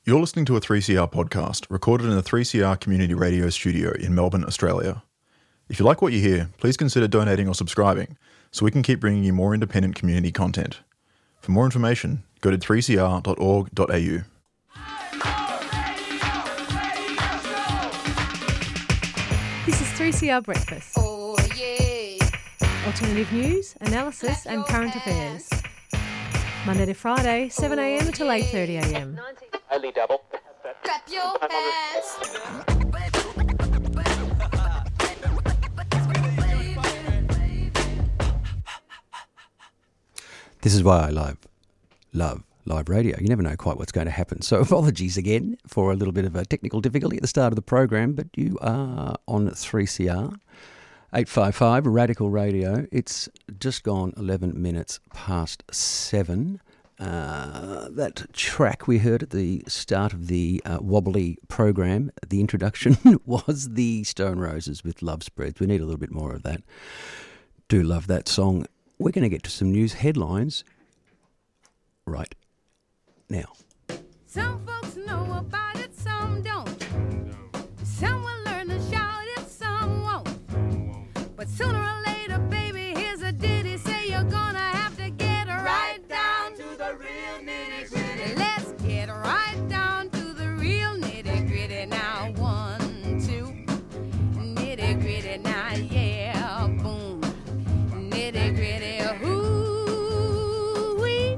You're listening to a 3CR podcast recorded in the 3CR Community Radio studio in Melbourne, Australia. If you like what you hear, please consider donating or subscribing so we can keep bringing you more independent community content. For more information, go to 3cr.org.au. This is 3CR Breakfast. Oh, yeah. Alternative news, analysis and current affairs. Monday to Friday, 7am until 8:30am. Only double. Clap your hands. This is why I love live radio. You never know quite what's going to happen. So apologies again for a little bit of a technical difficulty at the start of the program, but you are on 3CR. 855 Radical Radio. It's just gone 11 minutes past 7. That track we heard at the start of the Wobbly program, the introduction, was the Stone Roses with Love Spreads. We need a little bit more of that. Do love that song. We're going to get to some news headlines right now. Some folks know about it, some don't. Some will learn to shout it, some won't. But sooner or later, baby, here's a ditty. Say you're gonna have to get right down to the real nitty-gritty. Let's get right down to the real nitty-gritty now. 1, 2, nitty-gritty now, yeah, boom. Nitty-gritty, hoo-wee.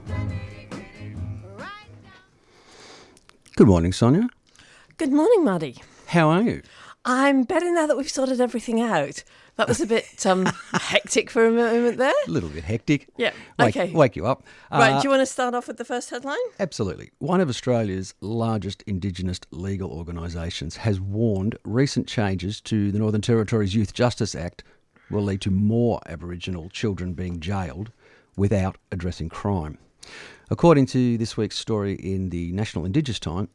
Right down. Good morning, Sonia. Good morning, Maddie. How are you? I'm better now that we've sorted everything out. That was a bit hectic for a moment there. A little bit hectic. Yeah, Okay. Wake you up. Right, do you want to start off with the first headline? Absolutely. One of Australia's largest Indigenous legal organisations has warned recent changes to the Northern Territory's Youth Justice Act will lead to more Aboriginal children being jailed without addressing crime. According to this week's story in the National Indigenous Times,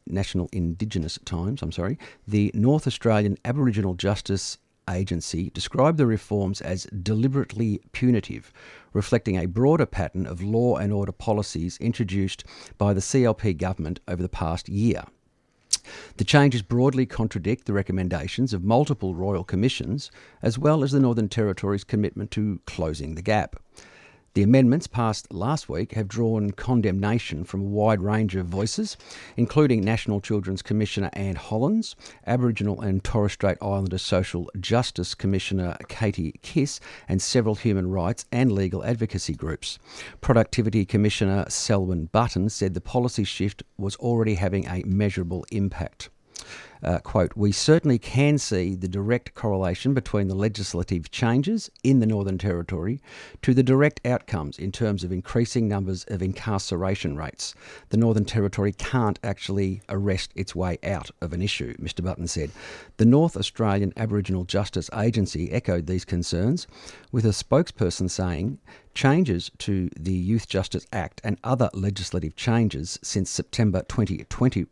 the North Australian Aboriginal Justice Agency described the reforms as deliberately punitive, reflecting a broader pattern of law and order policies introduced by the CLP government over the past year. The changes broadly contradict the recommendations of multiple royal commissions, as well as the Northern Territory's commitment to closing the gap. The amendments passed last week have drawn condemnation from a wide range of voices, including National Children's Commissioner Anne Hollands, Aboriginal and Torres Strait Islander Social Justice Commissioner Katie Kiss, and several human rights and legal advocacy groups. Productivity Commissioner Selwyn Button said the policy shift was already having a measurable impact. Quote, we certainly can see the direct correlation between the legislative changes in the Northern Territory to the direct outcomes in terms of increasing numbers of incarceration rates. The Northern Territory can't actually arrest its way out of an issue, Mr Button said. The North Australian Aboriginal Justice Agency echoed these concerns, with a spokesperson saying changes to the Youth Justice Act and other legislative changes since September 2024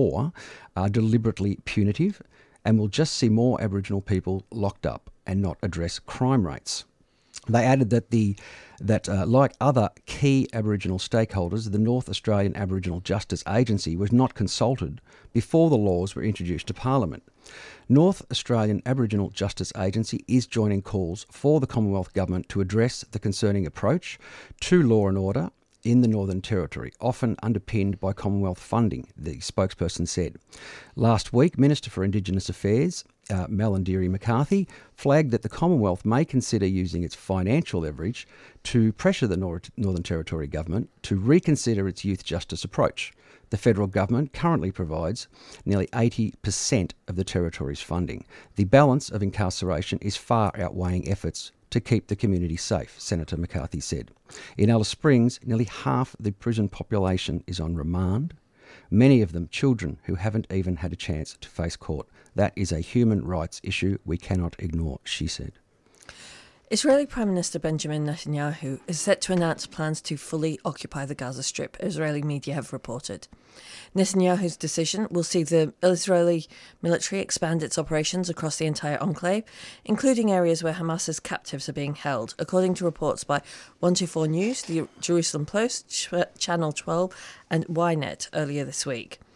are deliberately punitive and will just see more Aboriginal people locked up and not address crime rates. They added that like other key Aboriginal stakeholders, the North Australian Aboriginal Justice Agency was not consulted before the laws were introduced to Parliament. North Australian Aboriginal Justice Agency is joining calls for the Commonwealth Government to address the concerning approach to law and order in the Northern Territory, often underpinned by Commonwealth funding, the spokesperson said. Last week, Minister for Indigenous Affairs, Malarndirri McCarthy, flagged that the Commonwealth may consider using its financial leverage to pressure the Northern Territory government to reconsider its youth justice approach. The federal government currently provides nearly 80% of the territory's funding. The balance of incarceration is far outweighing efforts to keep the community safe, Senator McCarthy said. In Alice Springs, nearly half the prison population is on remand, many of them children who haven't even had a chance to face court. That is a human rights issue we cannot ignore, she said. Israeli Prime Minister Benjamin Netanyahu is set to announce plans to fully occupy the Gaza Strip, Israeli media have reported. Netanyahu's decision will see the Israeli military expand its operations across the entire enclave, including areas where Hamas's captives are being held, according to reports by 124 News, the Jerusalem Post, Channel 12 and Ynet earlier this week.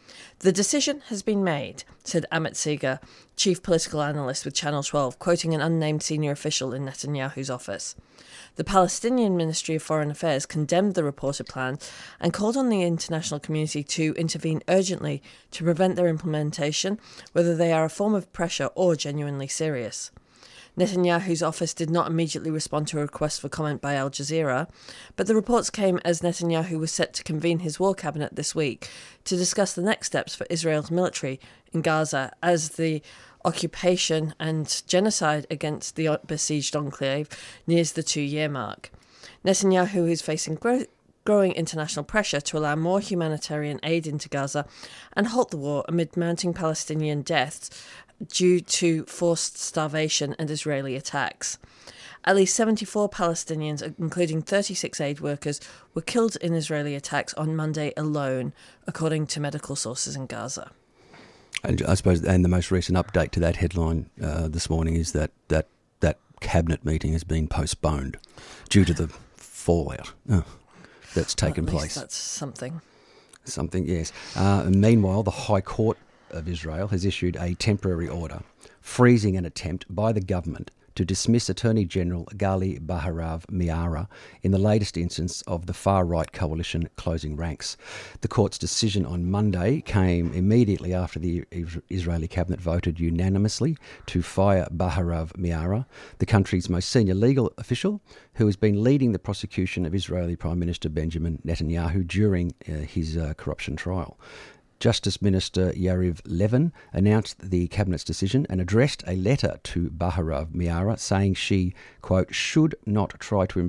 The decision has been made, said Amit Segar, chief political analyst with Channel 12, quoting an unnamed senior official in Netanyahu's office. The Palestinian Ministry of Foreign Affairs condemned the reported plan and called on the international community to intervene urgently to prevent their implementation, whether they are a form of pressure or genuinely serious. Netanyahu's office did not immediately respond to a request for comment by Al Jazeera, but the reports came as Netanyahu was set to convene his war cabinet this week to discuss the next steps for Israel's military in Gaza as the occupation and genocide against the besieged enclave nears the 2-year mark. Netanyahu is facing growing international pressure to allow more humanitarian aid into Gaza and halt the war amid mounting Palestinian deaths due to forced starvation and Israeli attacks. At least 74 Palestinians, including 36 aid workers, were killed in Israeli attacks on Monday alone, according to medical sources in Gaza. And I suppose, and the most recent update to that headline this morning is that cabinet meeting has been postponed due to the fallout that's taken place. That's something. Something, yes. Meanwhile, the High Court of Israel has issued a temporary order freezing an attempt by the government to dismiss Attorney General Gali Baharav Miara in the latest instance of the far-right coalition closing ranks. The court's decision on Monday came immediately after the Israeli cabinet voted unanimously to fire Baharav Miara, the country's most senior legal official, who has been leading the prosecution of Israeli Prime Minister Benjamin Netanyahu during his corruption trial. Justice Minister Yariv Levin announced the Cabinet's decision and addressed a letter to Baharav Miara saying she, quote, should not try to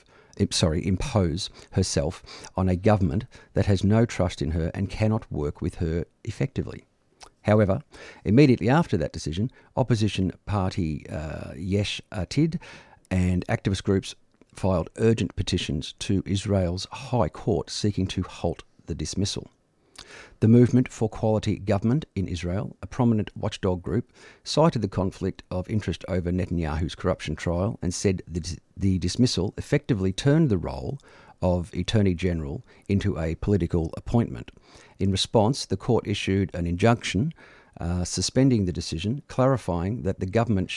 impose herself on a government that has no trust in her and cannot work with her effectively. However, immediately after that decision, opposition party Yesh Atid and activist groups filed urgent petitions to Israel's High Court seeking to halt the dismissal. The Movement for Quality Government in Israel, a prominent watchdog group, cited the conflict of interest over Netanyahu's corruption trial and said that the dismissal effectively turned the role of Attorney General into a political appointment. In response, the court issued an injunction suspending the decision, clarifying that the government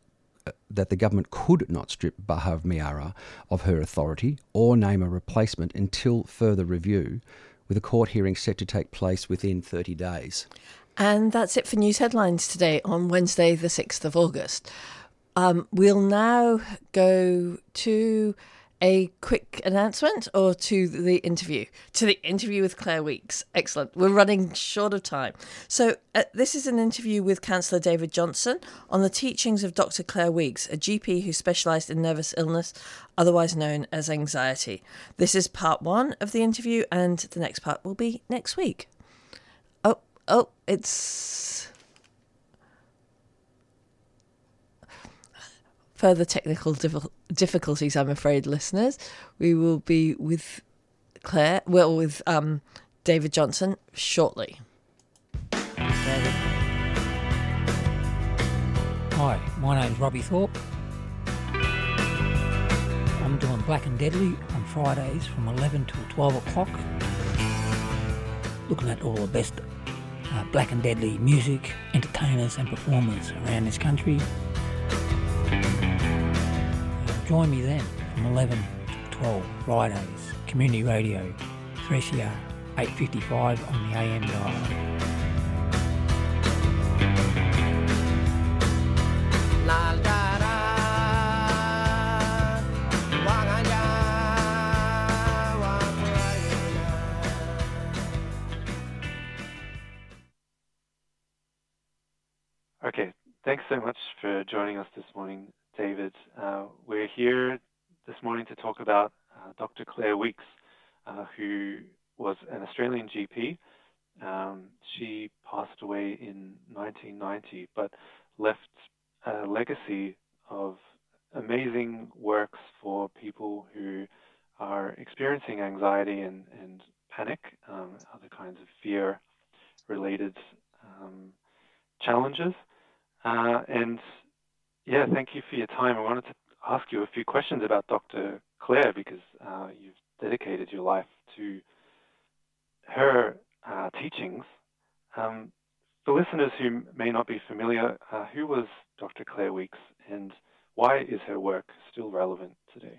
could not strip Baharav Miara of her authority or name a replacement until further review, with a court hearing set to take place within 30 days. And that's it for news headlines today on Wednesday, the 6th of August. We'll now go to a quick announcement or to the interview. To the interview with Claire Weekes. Excellent. We're running short of time. So this is an interview with Councillor David Johnson on the teachings of Dr. Claire Weekes, a GP who specialised in nervous illness, otherwise known as anxiety. This is part 1 of the interview, and the next part will be next week. Oh, it's further technical difficulties, I'm afraid, listeners. We will be with David Johnson shortly. David. Hi, my name's Robbie Thorpe. I'm doing Black and Deadly on Fridays from 11 till 12 o'clock. Looking at all the best Black and Deadly music, entertainers and performers around this country. Join me then from 11 to 12 Fridays, Community Radio, 3CR 855 on the AM dial. Okay, thanks so much for joining us this morning, David. We're here this morning to talk about Dr. Claire Weekes, who was an Australian GP. She passed away in 1990, but left a legacy of amazing works for people who are experiencing anxiety and panic, other kinds of fear-related challenges. Thank you for your time. I wanted to ask you a few questions about Dr. Claire because you've dedicated your life to her teachings For listeners who may not be familiar, who was Dr. Claire Weekes, and why is her work still relevant today?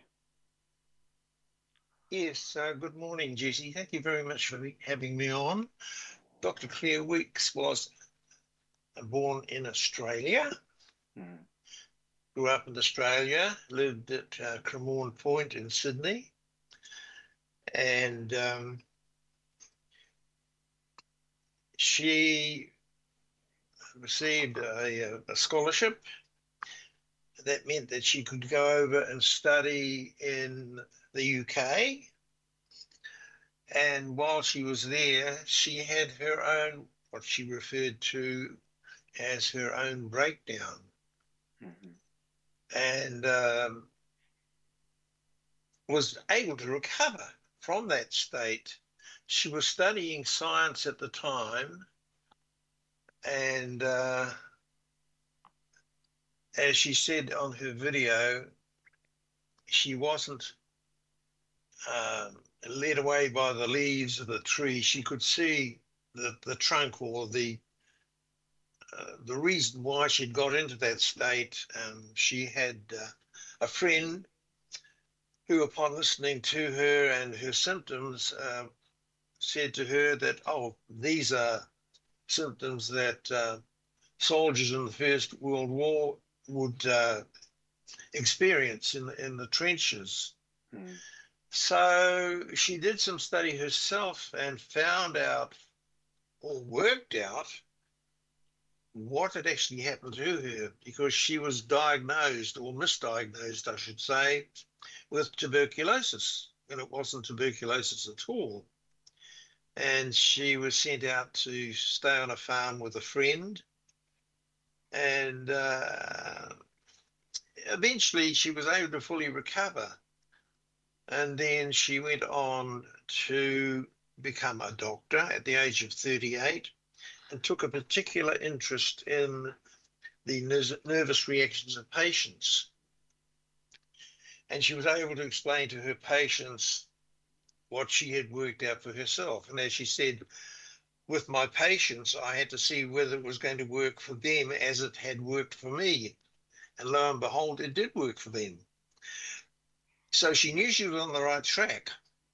Yes, good morning, Jesse. Thank you very much for having me on. Dr. Claire Weekes was born in Australia, grew up in Australia, lived at Cremorne Point in Sydney, and she received a scholarship. That meant that she could go over and study in the UK. And while she was there, she had her own, what she referred to as her own breakdown. And was able to recover from that state. She was studying science at the time, and as she said on her video, she wasn't led away by the leaves of the tree. She could see the trunk, or the reason why she'd got into that state. She had a friend who, upon listening to her and her symptoms, said to her that, oh, these are symptoms that soldiers in the First World War would experience in the trenches. So she did some study herself and found out, or worked out, what had actually happened to her, because she was diagnosed, or misdiagnosed, I should say, with tuberculosis, and it wasn't tuberculosis at all. And she was sent out to stay on a farm with a friend, and eventually she was able to fully recover. And then she went on to become a doctor at the age of 38, and took a particular interest in the nervous reactions of patients. And she was able to explain to her patients what she had worked out for herself. And as she said, with my patients, I had to see whether it was going to work for them as it had worked for me. And lo and behold, it did work for them. So she knew she was on the right track.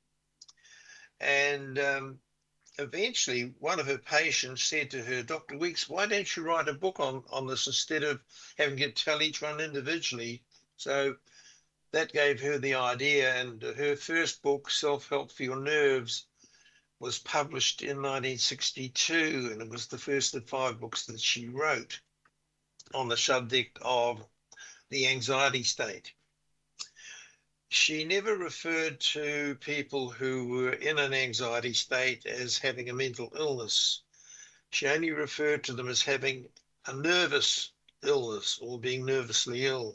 And eventually, one of her patients said to her, Dr. Weekes, why don't you write a book on this instead of having to tell each one individually? So that gave her the idea, and her first book, Self-Help for Your Nerves, was published in 1962, and it was the first of 5 books that she wrote on the subject of the anxiety state. She never referred to people who were in an anxiety state as having a mental illness. She only referred to them as having a nervous illness, or being nervously ill.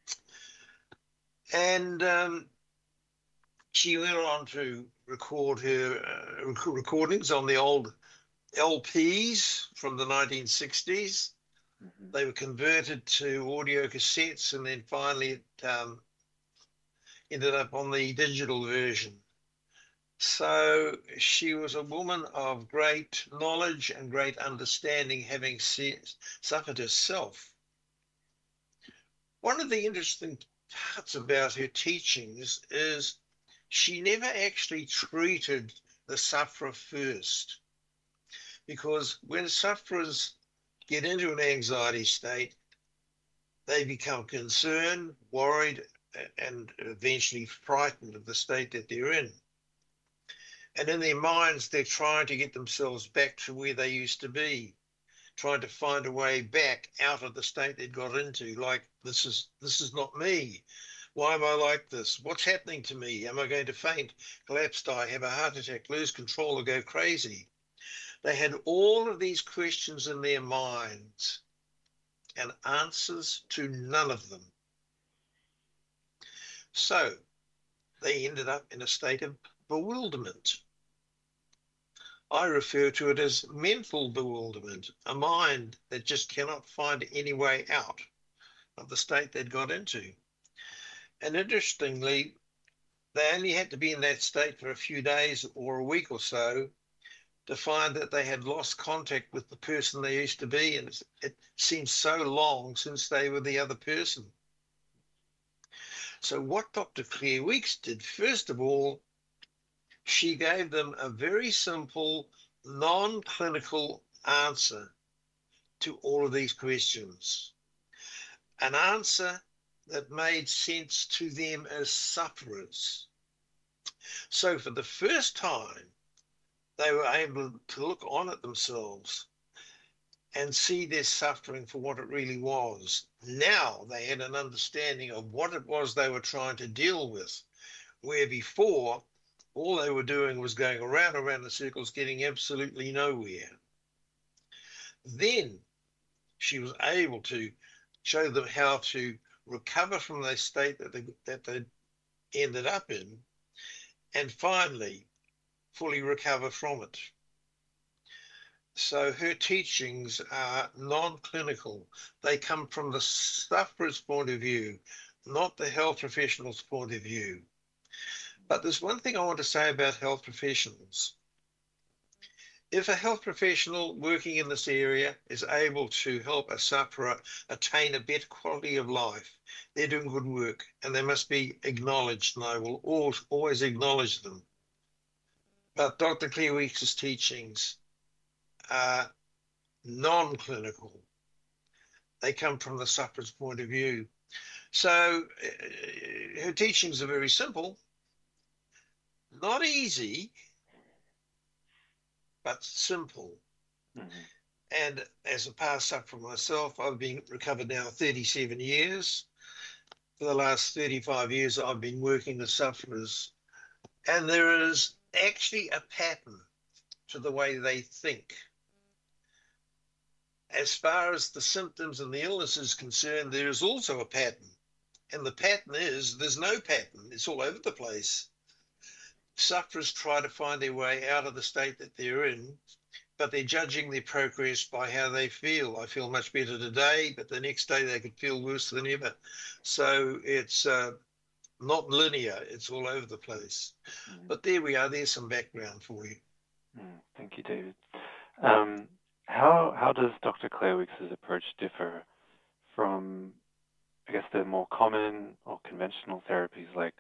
And she went on to record her recordings on the old LPs from the 1960s. They were converted to audio cassettes, and then finally it ended up on the digital version. So she was a woman of great knowledge and great understanding, having suffered herself. One of the interesting parts about her teachings is she never actually treated the sufferer first, because when sufferers get into an anxiety state, they become concerned, worried, and eventually frightened of the state that they're in. And in their minds, they're trying to get themselves back to where they used to be, trying to find a way back out of the state they got into, like, this is not me. Why am I like this? What's happening to me? Am I going to faint, collapse, die, have a heart attack, lose control, or go crazy? They had all of these questions in their minds and answers to none of them. So they ended up in a state of bewilderment. I refer to it as mental bewilderment, a mind that just cannot find any way out of the state they'd got into. And interestingly, they only had to be in that state for a few days or a week or so to find that they had lost contact with the person they used to be, and it seems so long since they were the other person. So what Dr. Claire Weekes did, first of all, she gave them a very simple, non-clinical answer to all of these questions. An answer that made sense to them as sufferers. So for the first time, they were able to look on at themselves and see their suffering for what it really was. Now they had an understanding of what it was they were trying to deal with, where before all they were doing was going around in circles, getting absolutely nowhere. Then she was able to show them how to recover from the state that they ended up in, and finally fully recover from it. So her teachings are non-clinical. They come from the sufferer's point of view, not the health professional's point of view. But there's one thing I want to say about health professionals. If a health professional working in this area is able to help a sufferer attain a better quality of life, they're doing good work, and they must be acknowledged, and I will always acknowledge them. But Dr. Claire Weekes' teachings are non-clinical. They come from the sufferer's point of view. So her teachings are very simple, not easy, but simple. Mm-hmm. And as a past sufferer myself, I've been recovered now 37 years. For the last 35 years, I've been working with sufferers. And there is actually a pattern to the way they think. As far as the symptoms and the illness is concerned, there is also a pattern. And the pattern is, there's no pattern. It's all over the place. Sufferers try to find their way out of the state that they're in, but they're judging their progress by how they feel. I feel much better today, but the next day they could feel worse than ever. So it's not linear. It's all over the place. Mm. But there we are. There's some background for you. Thank you, David. How does Dr. Claire Weekes' approach differ from, I guess, the more common or conventional therapies like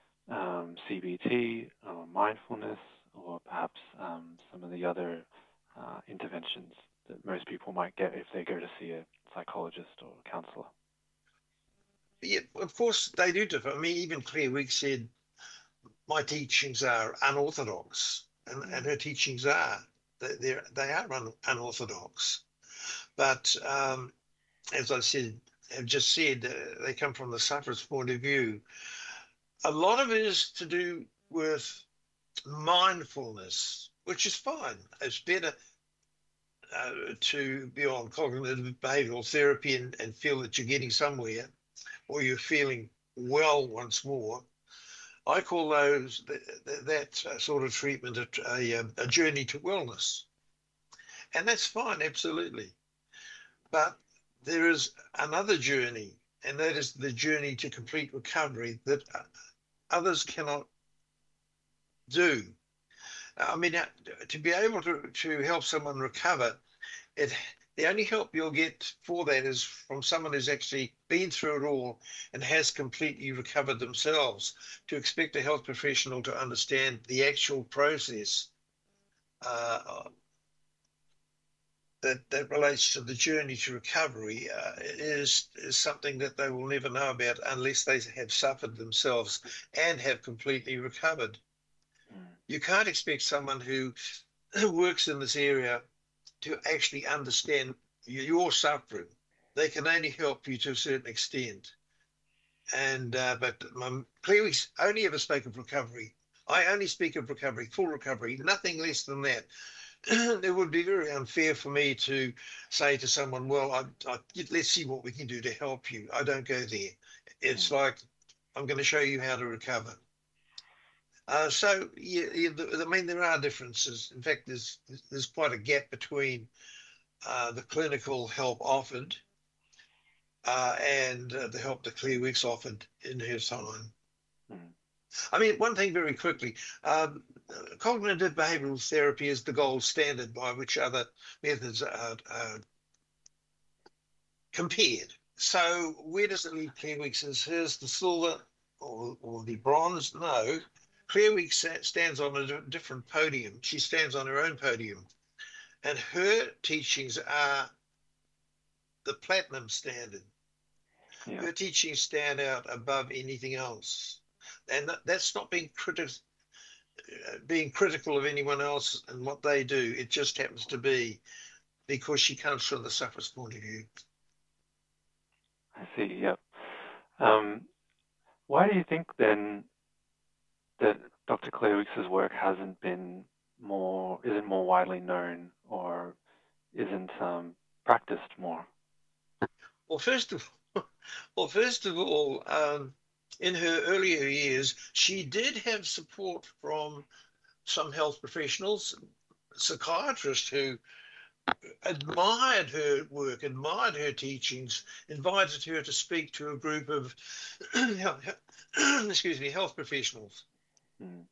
CBT or mindfulness, or perhaps some of the other interventions that most people might get if they go to see a psychologist or a counsellor? Yeah, of course they do differ. I mean, even Claire Weekes said, my teachings are unorthodox, and her teachings are. They are unorthodox. But as I said, have just said, they come from the sufferer's point of view. A lot of it is to do with mindfulness, which is fine. It's better to be on cognitive behavioral therapy and feel that you're getting somewhere, or you're feeling well once more. I call that sort of treatment a journey to wellness. And that's fine, absolutely. But there is another journey, and that is the journey to complete recovery that others cannot do. I mean, to be able to help someone recover, the only help you'll get for that is from someone who's actually been through it all and has completely recovered themselves. To expect a health professional to understand the actual process that relates to the journey to recovery is something that they will never know about unless they have suffered themselves and have completely recovered. You can't expect someone who works in this area to actually understand your suffering. They can only help you to a certain extent. And but Claire Weekes only ever spoke of recovery. I only speak of recovery, full recovery, nothing less than that. It would be very unfair for me to say to someone, well, let's see what we can do to help you. I don't go there. It's like, I'm going to show you how to recover. So, I mean, there are differences. In fact, there's quite a gap between the clinical help offered and the help that Claire Weekes offered in her time. I mean, one thing very quickly, cognitive behavioral therapy is the gold standard by which other methods are compared. So where does it leave Claire Weekes? Is hers the silver or the bronze? No. Claire Weekes stands on a different podium. She stands on her own podium. And her teachings are the platinum standard. Yeah. Her teachings stand out above anything else. And that's not being critical of anyone else and what they do. It just happens to be because she comes from the sufferer's point of view. I see, yeah. Why do you think then that Dr. Claire Weekes' work isn't more widely known or isn't practiced more? Well, first of all, in her earlier years, she did have support from some health professionals, psychiatrists who admired her work, admired her teachings, invited her to speak to a group of health professionals. Mm.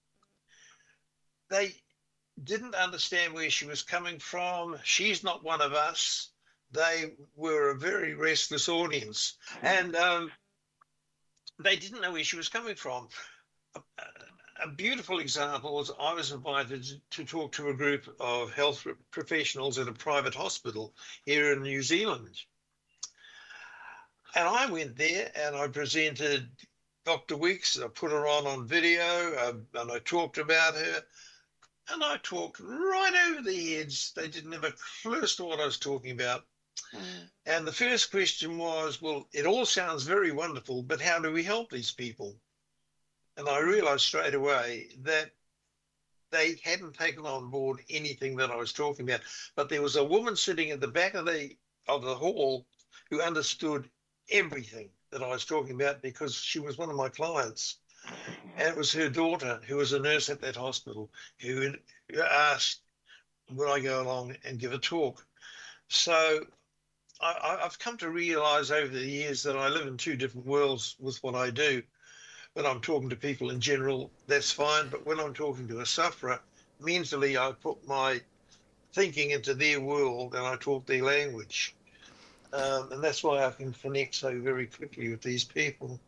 They didn't understand where she was coming from. She's not one of us. They were a very restless audience, and they didn't know where she was coming from. A beautiful example was I was invited to talk to a group of health professionals at a private hospital here in New Zealand. And I went there and I presented Dr. Weekes. I put her on video and I talked about her. And I talked right over their heads. They didn't have a clue as to what I was talking about. And the first question was, well, it all sounds very wonderful, but how do we help these people? And I realized straight away that they hadn't taken on board anything that I was talking about. But there was a woman sitting at the back of the hall who understood everything that I was talking about because she was one of my clients. And it was her daughter, who was a nurse at that hospital, who asked, would I go along and give a talk? So I've come to realize over the years that I live in two different worlds with what I do. When I'm talking to people in general, that's fine. But when I'm talking to a sufferer, mentally I put my thinking into their world and I talk their language. And that's why I can connect so very quickly with these people.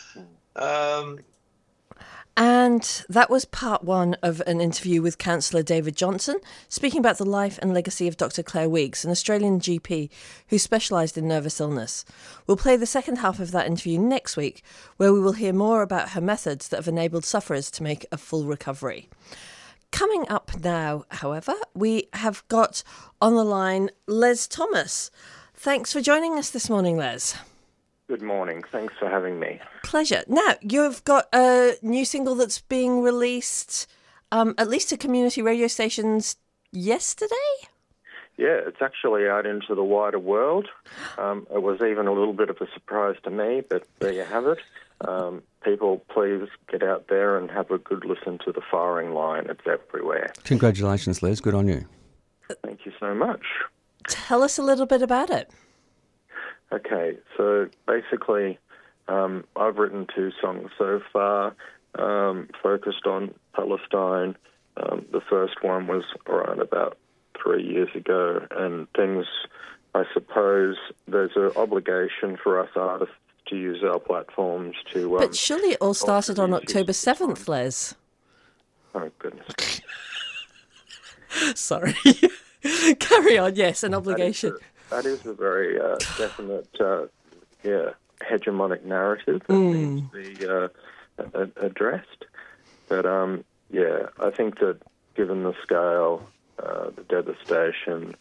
And that was part one of an interview with Councillor David Johnson, speaking about the life and legacy of Dr. Claire Weekes, an Australian GP who specialised in nervous illness. We'll play the second half of that interview next week, where we will hear more about her methods that have enabled sufferers to make a full recovery. Coming up now, however, we have got on the line Les Thomas. Thanks for joining us this morning, Les. Good morning. Thanks for having me. Pleasure. Now, you've got a new single that's being released, at least to community radio stations yesterday? Yeah, it's actually out into the wider world. It was even a little bit of a surprise to me, but there you have it. People, please get out there and have a good listen to The Firing Line. It's everywhere. Congratulations, Les. Good on you. Thank you so much. Tell us a little bit about it. Okay, so basically I've written 2 songs so far, focused on Palestine. The first one was around about 3 years ago, and things, I suppose, there's an obligation for us artists to use our platforms to... But surely it all started on October 7th, Les. Oh, goodness. Sorry. Carry on, yes, an obligation. That is a very definite, hegemonic narrative that needs to be addressed. But, I think that given the scale, the devastation,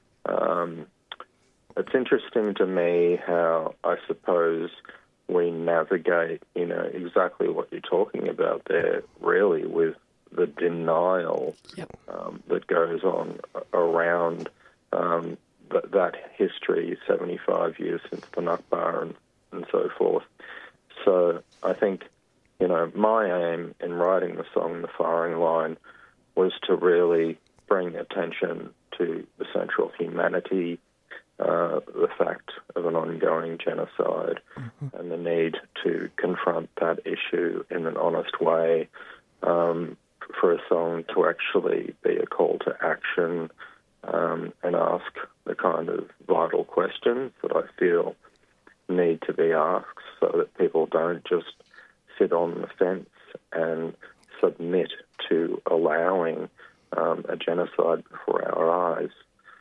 it's interesting to me how, I suppose, we navigate, exactly what you're talking about there, really, with the denial that goes on around that history, 75 years since the Nakba and so forth. So I think, my aim in writing the song The Firing Line was to really bring attention to the central humanity, the fact of an ongoing genocide, and the need to confront that issue in an honest way, for a song to actually be a call to action and ask the kind of vital questions that I feel need to be asked, so that people don't just sit on the fence and submit to allowing a genocide before our eyes.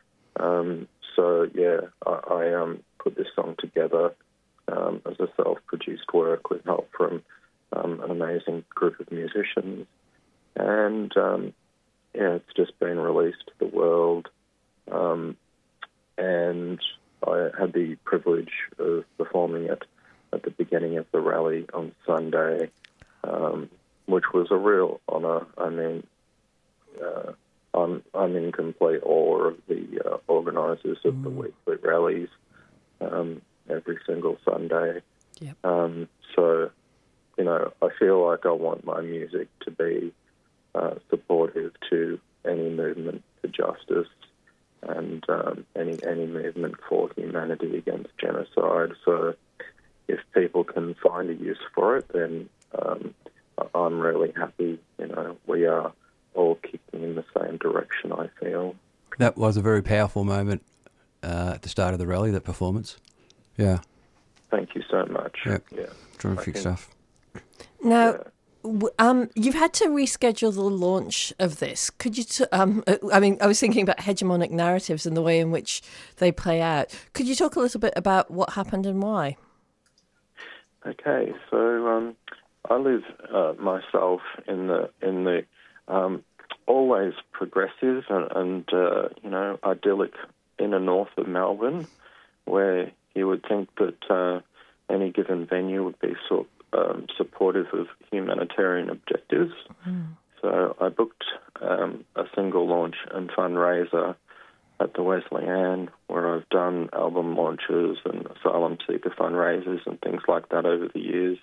I put this song together as a self-produced work with help from an amazing group of musicians. And, it's just been released to the world. And I had the privilege of performing it at the beginning of the rally on Sunday, which was a real honour. I mean, I'm in complete awe of the organisers of the weekly rallies every single Sunday. Yep. I feel like I want my music to be supportive to any movement for justice and any movement for humanity against genocide. So if people can find a use for it, then I'm really happy. We are all kicking in the same direction, I feel. That was a very powerful moment at the start of the rally, that performance. Yeah. Thank you so much. Yep. Yeah. Terrific stuff. Now, you've had to reschedule the launch of this. Could you? I was thinking about hegemonic narratives and the way in which they play out. Could you talk a little bit about what happened and why? Okay, so I live myself in the always progressive and idyllic inner north of Melbourne, where you would think that any given venue would be supportive of humanitarian objectives. So I booked a single launch and fundraiser at the Wesleyan, where I've done album launches and asylum seeker fundraisers and things like that over the years.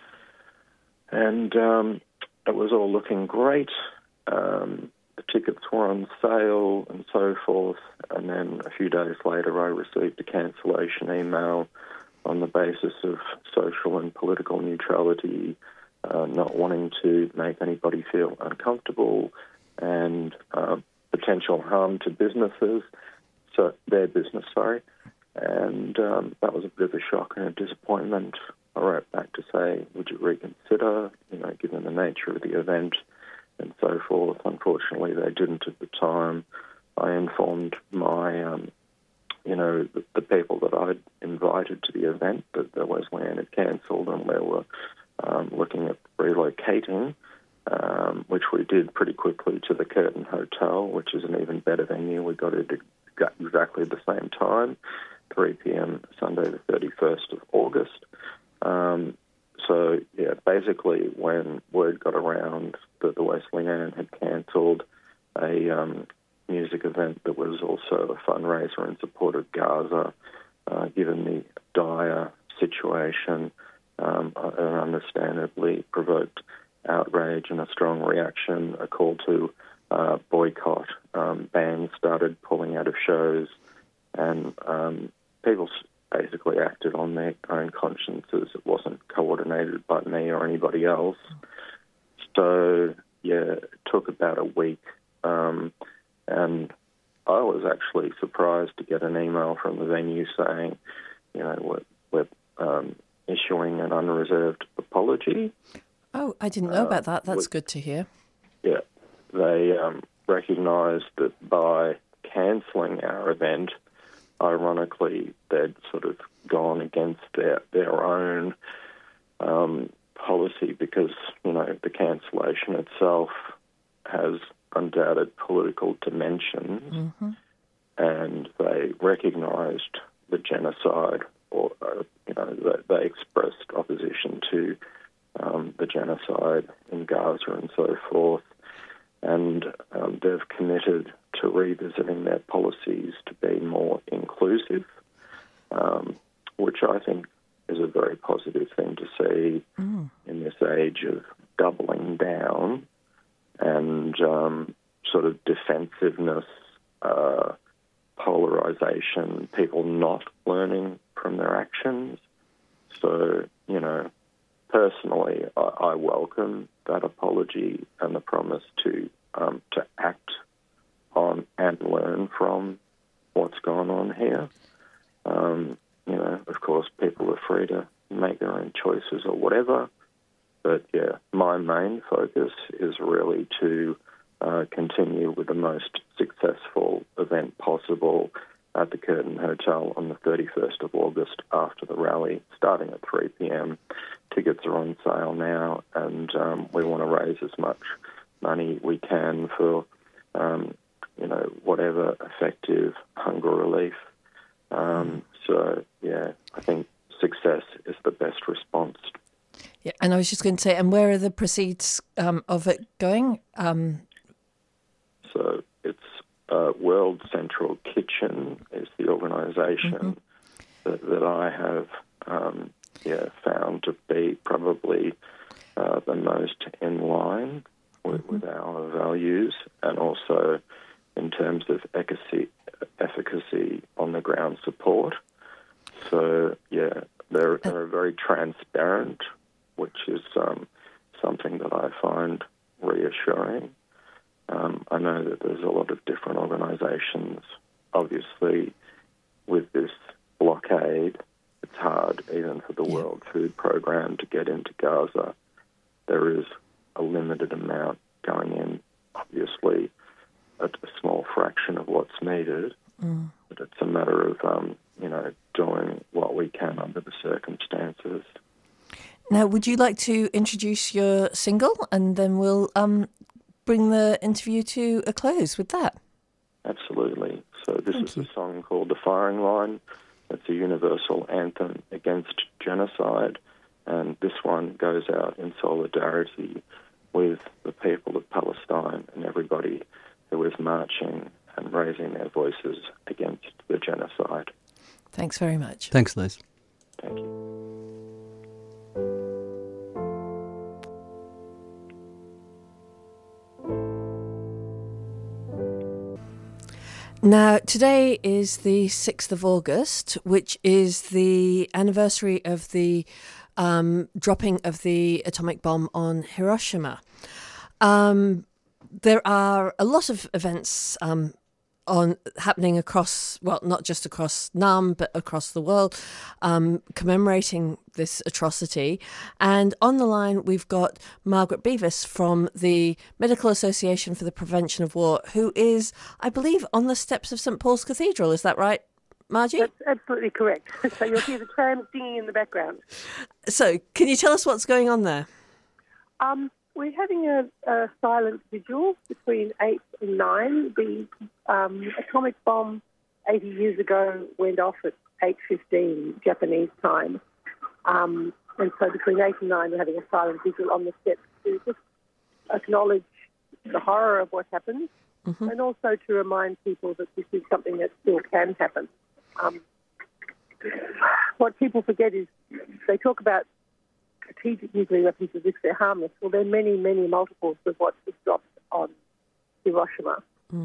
And it was all looking great. The tickets were on sale and so forth. And then a few days later, I received a cancellation email on the basis of social and political neutrality, not wanting to make anybody feel uncomfortable, and potential harm to businesses, their business. And that was a bit of a shock and a disappointment. I wrote back to say, would you reconsider, given the nature of the event and so forth. Unfortunately, they didn't at the time. I informed my the people that I'd invited to the event that the Wesleyan had cancelled, and we were looking at relocating, which we did pretty quickly to the Curtin Hotel, which is an even better venue. We got it at exactly the same time, 3 p.m. Sunday the 31st of August. Basically when word got around that the Wesleyan had cancelled a music event that was also a fundraiser in support of Gaza, given the dire situation, and understandably provoked outrage and a strong reaction, a call to boycott. Bands started pulling out of shows, and people basically acted on their own consciences. It wasn't coordinated by me or anybody else. So, it took about a week. And I was actually surprised to get an email from the venue saying, we're issuing an unreserved apology. Oh, I didn't know about that. That's good to hear. Yeah. They recognised that by cancelling our event, ironically, they'd sort of gone against their own policy, because, the cancellation itself has undoubted political dimensions, and they recognised the genocide, or they expressed opposition to the genocide in Gaza and so forth, and they've committed to revisiting their policies to be more inclusive, which I think is a very positive thing to see in this age of doubling down and sort of defensiveness, polarization, people not learning from their actions. So, personally, I welcome that apology and the promise to act on and learn from what's gone on here. Of course, people are free to make their own choices or whatever. But, yeah, my main focus is really to continue with the most successful event possible at the Curtin Hotel on the 31st of August after the rally, starting at 3 p.m. Tickets are on sale now, and we want to raise as much money we can for, whatever effective hunger relief. I think success is the best response. Yeah, and I was just going to say, and where are the proceeds of it going? So it's World Central Kitchen is the organisation that I have found to be probably the most in line with our values, and also in terms of efficacy on the ground support. So, they're very transparent, which is something that I find reassuring. I know that there's a lot of different organisations. Obviously, with this blockade, it's hard even for the World Food Programme to get into Gaza. There is a limited amount going in, obviously, a small fraction of what's needed. But it's a matter of, doing what we can under the circumstances. Now, would you like to introduce your single, and then we'll bring the interview to a close with that? Absolutely. So this is a song called The Firing Line. It's a universal anthem against genocide, and this one goes out in solidarity with the people of Palestine and everybody who is marching and raising their voices against the genocide. Thanks very much. Thanks, Les. Thank you. Now, today is the 6th of August, which is the anniversary of the dropping of the atomic bomb on Hiroshima. There are a lot of events happening across, well, not just across Nam, but across the world, commemorating this atrocity. And on the line, we've got Margaret Beavis from the Medical Association for the Prevention of War, who is, I believe, on the steps of St. Paul's Cathedral. Is that right, Margie? That's absolutely correct. So you'll hear the trams singing in the background. So can you tell us what's going on there? We're having a silent vigil between 8 and 9. The atomic bomb 80 years ago went off at 8:15 Japanese time. And so between 8 and 9 we're having a silent vigil on the steps to just acknowledge the horror of what happened, and also to remind people that this is something that still can happen. What people forget is they talk about strategic nuclear weapons as if they're harmless. Well, there are many, many multiples of what was dropped on Hiroshima.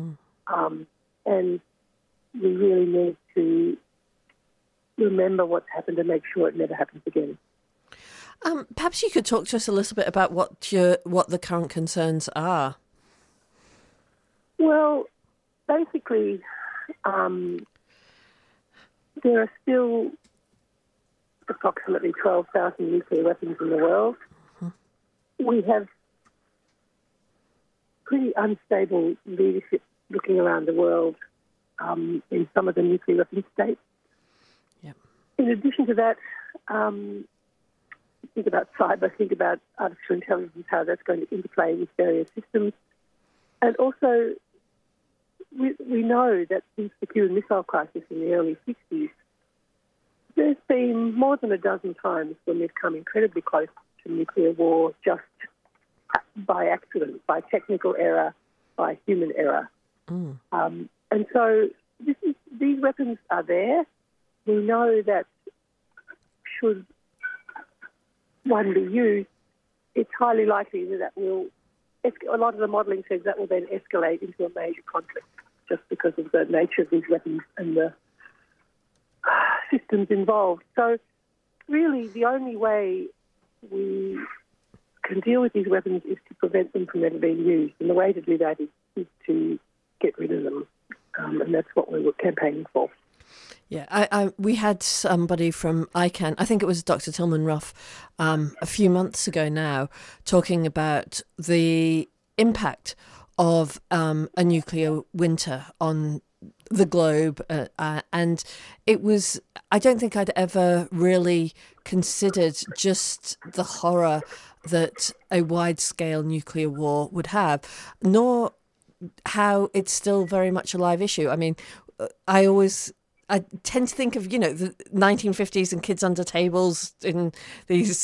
And we really need to remember what's happened and make sure it never happens again. Perhaps you could talk to us a little bit about what the current concerns are. Well, basically, there are still approximately 12,000 nuclear weapons in the world. We have pretty unstable leadership looking around the world in some of the nuclear weapon states. Yep. In addition to that, think about cyber, think about artificial intelligence, how that's going to interplay with various systems. And also, we know that since the Cuban Missile Crisis in the early 60s, there's been more than a dozen times when we've come incredibly close to nuclear war just by accident, by technical error, by human error. And so these weapons are there. We know that should one be used, it's highly likely that will, a lot of the modelling says that will then escalate into a major conflict just because of the nature of these weapons and the systems involved. So really the only way we can deal with these weapons is to prevent them from ever being used. And the way to do that is to get rid of them. And that's what we were campaigning for. Yeah, we had somebody from ICAN, I think it was Dr. Tilman Ruff, a few months ago now, talking about the impact of a nuclear winter on the globe. And it was, I don't think I'd ever really considered just the horror that a wide-scale nuclear war would have, nor how it's still very much a live issue. I mean, I tend to think of, the 1950s and kids under tables in these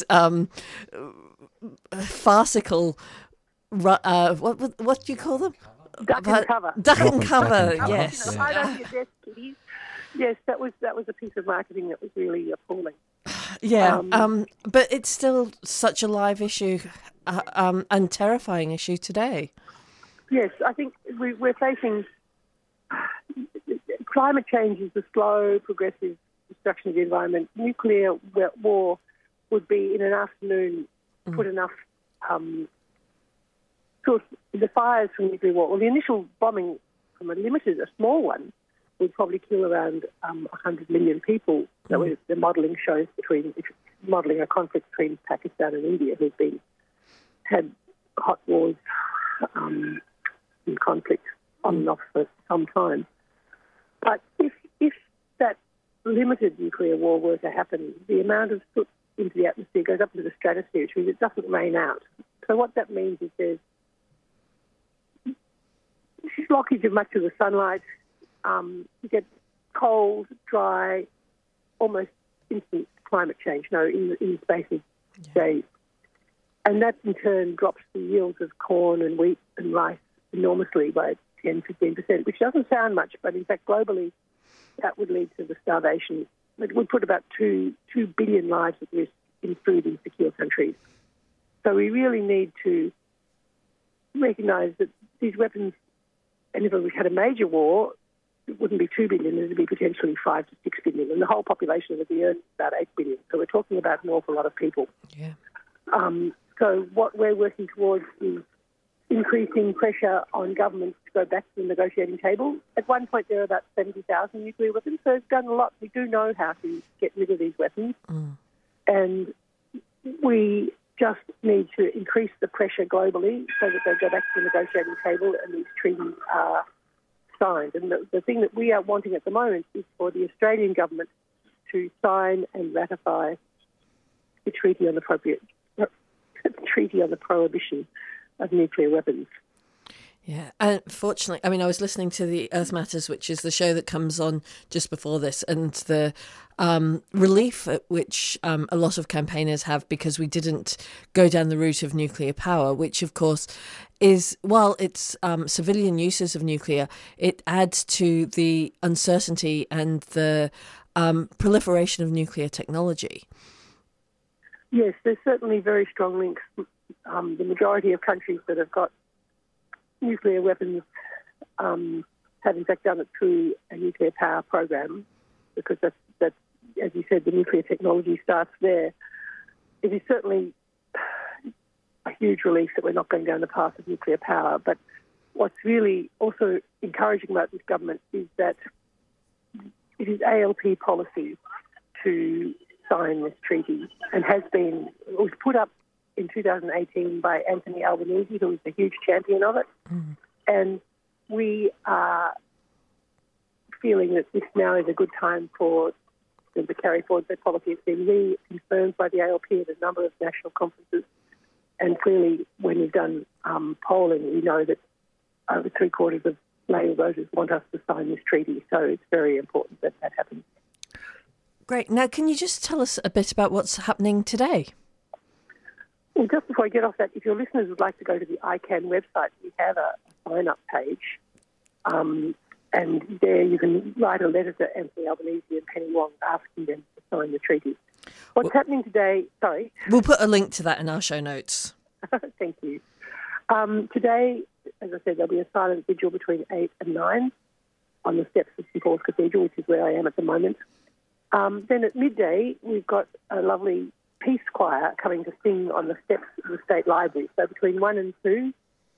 farcical, what do you call them? Duck and cover. Duck and cover, yes. Hide under your desk, kiddies. Yes, that was a piece of marketing that was really appalling. Yeah, but it's still such a live issue and terrifying issue today. Yes, I think we're facing climate change is the slow, progressive destruction of the environment. Nuclear war would be, in an afternoon, put enough the fires from nuclear war. Well, the initial bombing from a small one, would probably kill around 100 million people. That was the modelling shows modelling a conflict between Pakistan and India, who've had hot wars and conflict on and off for some time. But if that limited nuclear war were to happen, the amount of soot into the atmosphere goes up into the stratosphere, which means it doesn't rain out. So what that means is there's blockage of much of the sunlight. You get cold, dry, almost instant climate change, in the space of days. And that in turn drops the yields of corn and wheat and rice enormously by 10, 15%, which doesn't sound much, but in fact globally that would lead to the starvation. It would put about 2 billion lives at risk in food insecure countries. So we really need to recognise that these weapons, and if we had a major war, it wouldn't be 2 billion, it would be potentially 5 to 6 billion. And the whole population of the Earth is about 8 billion. So we're talking about an awful lot of people. Yeah. So what we're working towards is increasing pressure on governments to go back to the negotiating table. At one point, there were about 70,000 nuclear weapons, so it's done a lot. We do know how to get rid of these weapons. And we just need to increase the pressure globally so that they go back to the negotiating table and these treaties are signed. And the thing that we are wanting at the moment is for the Australian government to sign and ratify the treaty on the prohibition of nuclear weapons. Yeah, unfortunately, I mean, I was listening to the Earth Matters, which is the show that comes on just before this, and the relief at which a lot of campaigners have because we didn't go down the route of nuclear power, which, of course, is, while it's civilian uses of nuclear, it adds to the uncertainty and the proliferation of nuclear technology. Yes, there's certainly very strong links. The majority of countries that have got nuclear weapons have in fact done it through a nuclear power program, because that's as you said, the nuclear technology starts there. It is certainly a huge relief that we're not going down the path of nuclear power, but what's really also encouraging about this government is that it is ALP policy to sign this treaty, and it was put up in 2018 by Anthony Albanese, who was a huge champion of it. And we are feeling that this now is a good time for them to carry forward their policy. It's been reconfirmed by the ALP at a number of national conferences. And clearly, when we've done polling, we know that over 3/4 of Labor voters want us to sign this treaty. So it's very important that that happens. Great. Now, can you just tell us a bit about what's happening today? Well, just before I get off that, if your listeners would like to go to the ICAN website, we have a sign-up page. And there you can write a letter to Anthony Albanese and Penny Wong asking them to sign the treaty. What's happening today... Sorry. We'll put a link to that in our show notes. Thank you. Today, as I said, there'll be a silent vigil between 8 and 9 on the steps of St Paul's Cathedral, which is where I am at the moment. Then at midday, we've got a lovely peace choir coming to sing on the steps of the State Library. So between 1 and 2,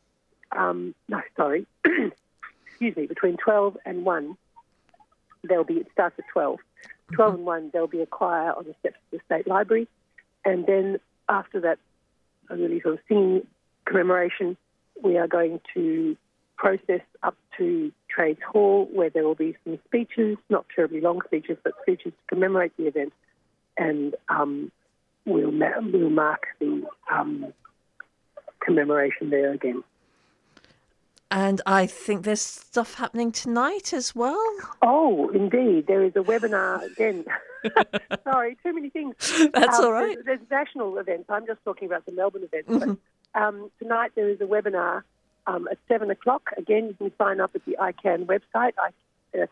between 12 and 1, it starts at 12. 12 and 1, there'll be a choir on the steps of the State Library. And then after that, a really sort of singing commemoration, we are going to process up to Trades Hall, where there will be some speeches, not terribly long speeches, but speeches to commemorate the event. And we'll mark the commemoration there again. And I think there's stuff happening tonight as well. Oh, indeed. There is a webinar again. Sorry, too many things. That's all right. There's national events. I'm just talking about the Melbourne events. Mm-hmm. But, tonight there is a webinar at 7 o'clock. Again, you can sign up at the ICANN website. It's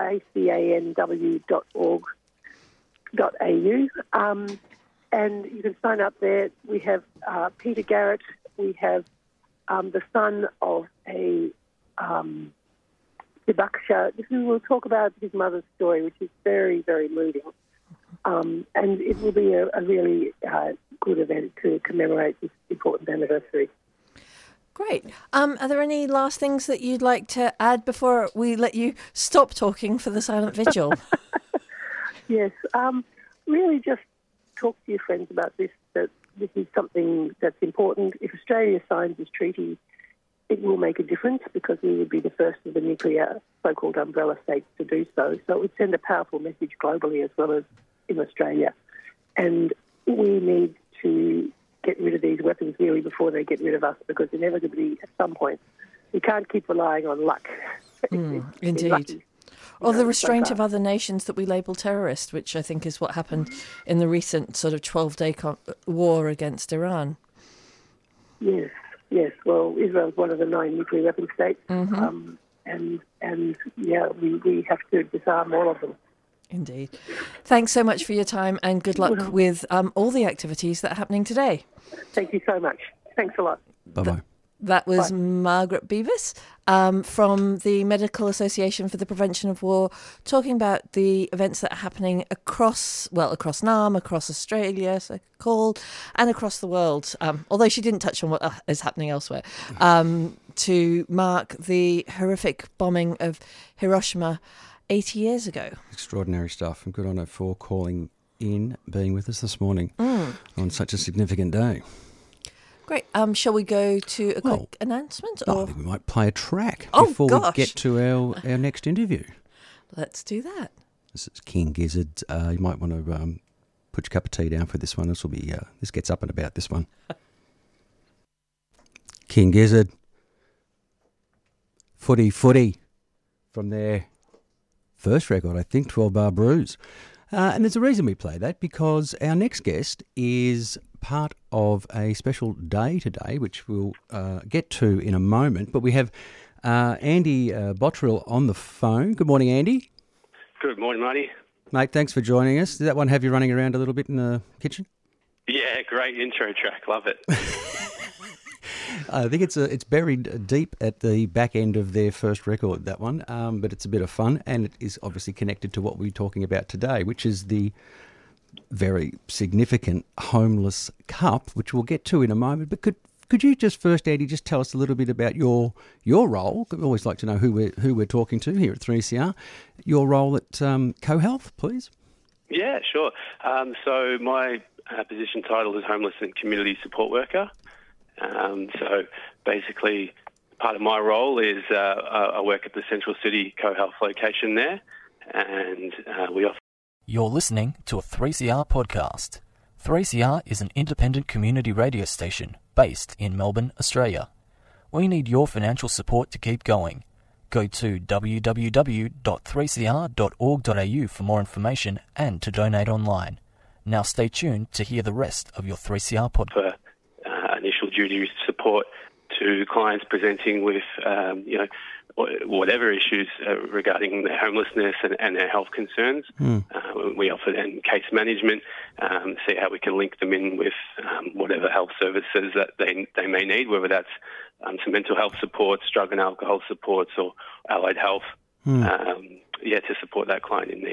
icanw.org.au. And you can sign up there. We have Peter Garrett. We have the son of a Tibaksha. We'll talk about his mother's story, which is very, very moving. And it will be a really good event to commemorate this important anniversary. Great. Are there any last things that you'd like to add before we let you stop talking for the silent vigil? Yes. Really just talk to your friends about this, that this is something that's important. If Australia signs this treaty, it will make a difference because we would be the first of the nuclear so-called umbrella states to do so. So it would send a powerful message globally as well as in Australia. And we need to get rid of these weapons really before they get rid of us, because inevitably at some point we can't keep relying on luck. Indeed. Or the restraint of other nations that we label terrorist, which I think is what happened in the recent sort of 12-day war against Iran. Yes. Well, Israel is one of the 9 nuclear weapon states, mm-hmm. We have to disarm all of them. Indeed. Thanks so much for your time, and good luck with all the activities that are happening today. Thank you so much. Thanks a lot. Bye-bye. That was Margaret Beavis from the Medical Association for the Prevention of War, talking about the events that are happening across NAM, across Australia, so called, and across the world, although she didn't touch on what is happening elsewhere, to mark the horrific bombing of Hiroshima 80 years ago. Extraordinary stuff, and good on her for calling in, being with us this morning on such a significant day. Great. Shall we go to a quick announcement? I think we might play a track before we get to our next interview. Let's do that. This is King Gizzard. You might want to put your cup of tea down for this one. This will be this gets up and about, this one. King Gizzard. Footy from their first record, I think, 12 Bar Brews. And there's a reason we play that, because our next guest is part of a special day today, which we'll get to in a moment. But we have Andy Bottrill on the phone. Good morning, Andy. Good morning, Marty. Mate, thanks for joining us. Did that one have you running around a little bit in the kitchen? Yeah, great intro track. Love it. I think it's buried deep at the back end of their first record, that one, but it's a bit of fun, and it is obviously connected to what we're talking about today, which is the very significant Homeless Cup, which we'll get to in a moment. But could you just first, Andy, just tell us a little bit about your role? I always like to know who we're talking to here at 3CR. Your role at CoHealth, please. Yeah, sure. So my position title is Homeless and Community Support Worker. So basically, part of my role is I work at the Central City CoHealth location there, and we offer... You're listening to a 3CR podcast. 3CR is an independent community radio station based in Melbourne, Australia. We need your financial support to keep going. Go to www.3cr.org.au for more information and to donate online. Now stay tuned to hear the rest of your 3CR podcast. Initial duty support to clients presenting with, whatever issues regarding their homelessness and their health concerns. We offer then case management, see how we can link them in with whatever health services that they may need, whether that's some mental health supports, drug and alcohol supports, or allied health, to support that client in need.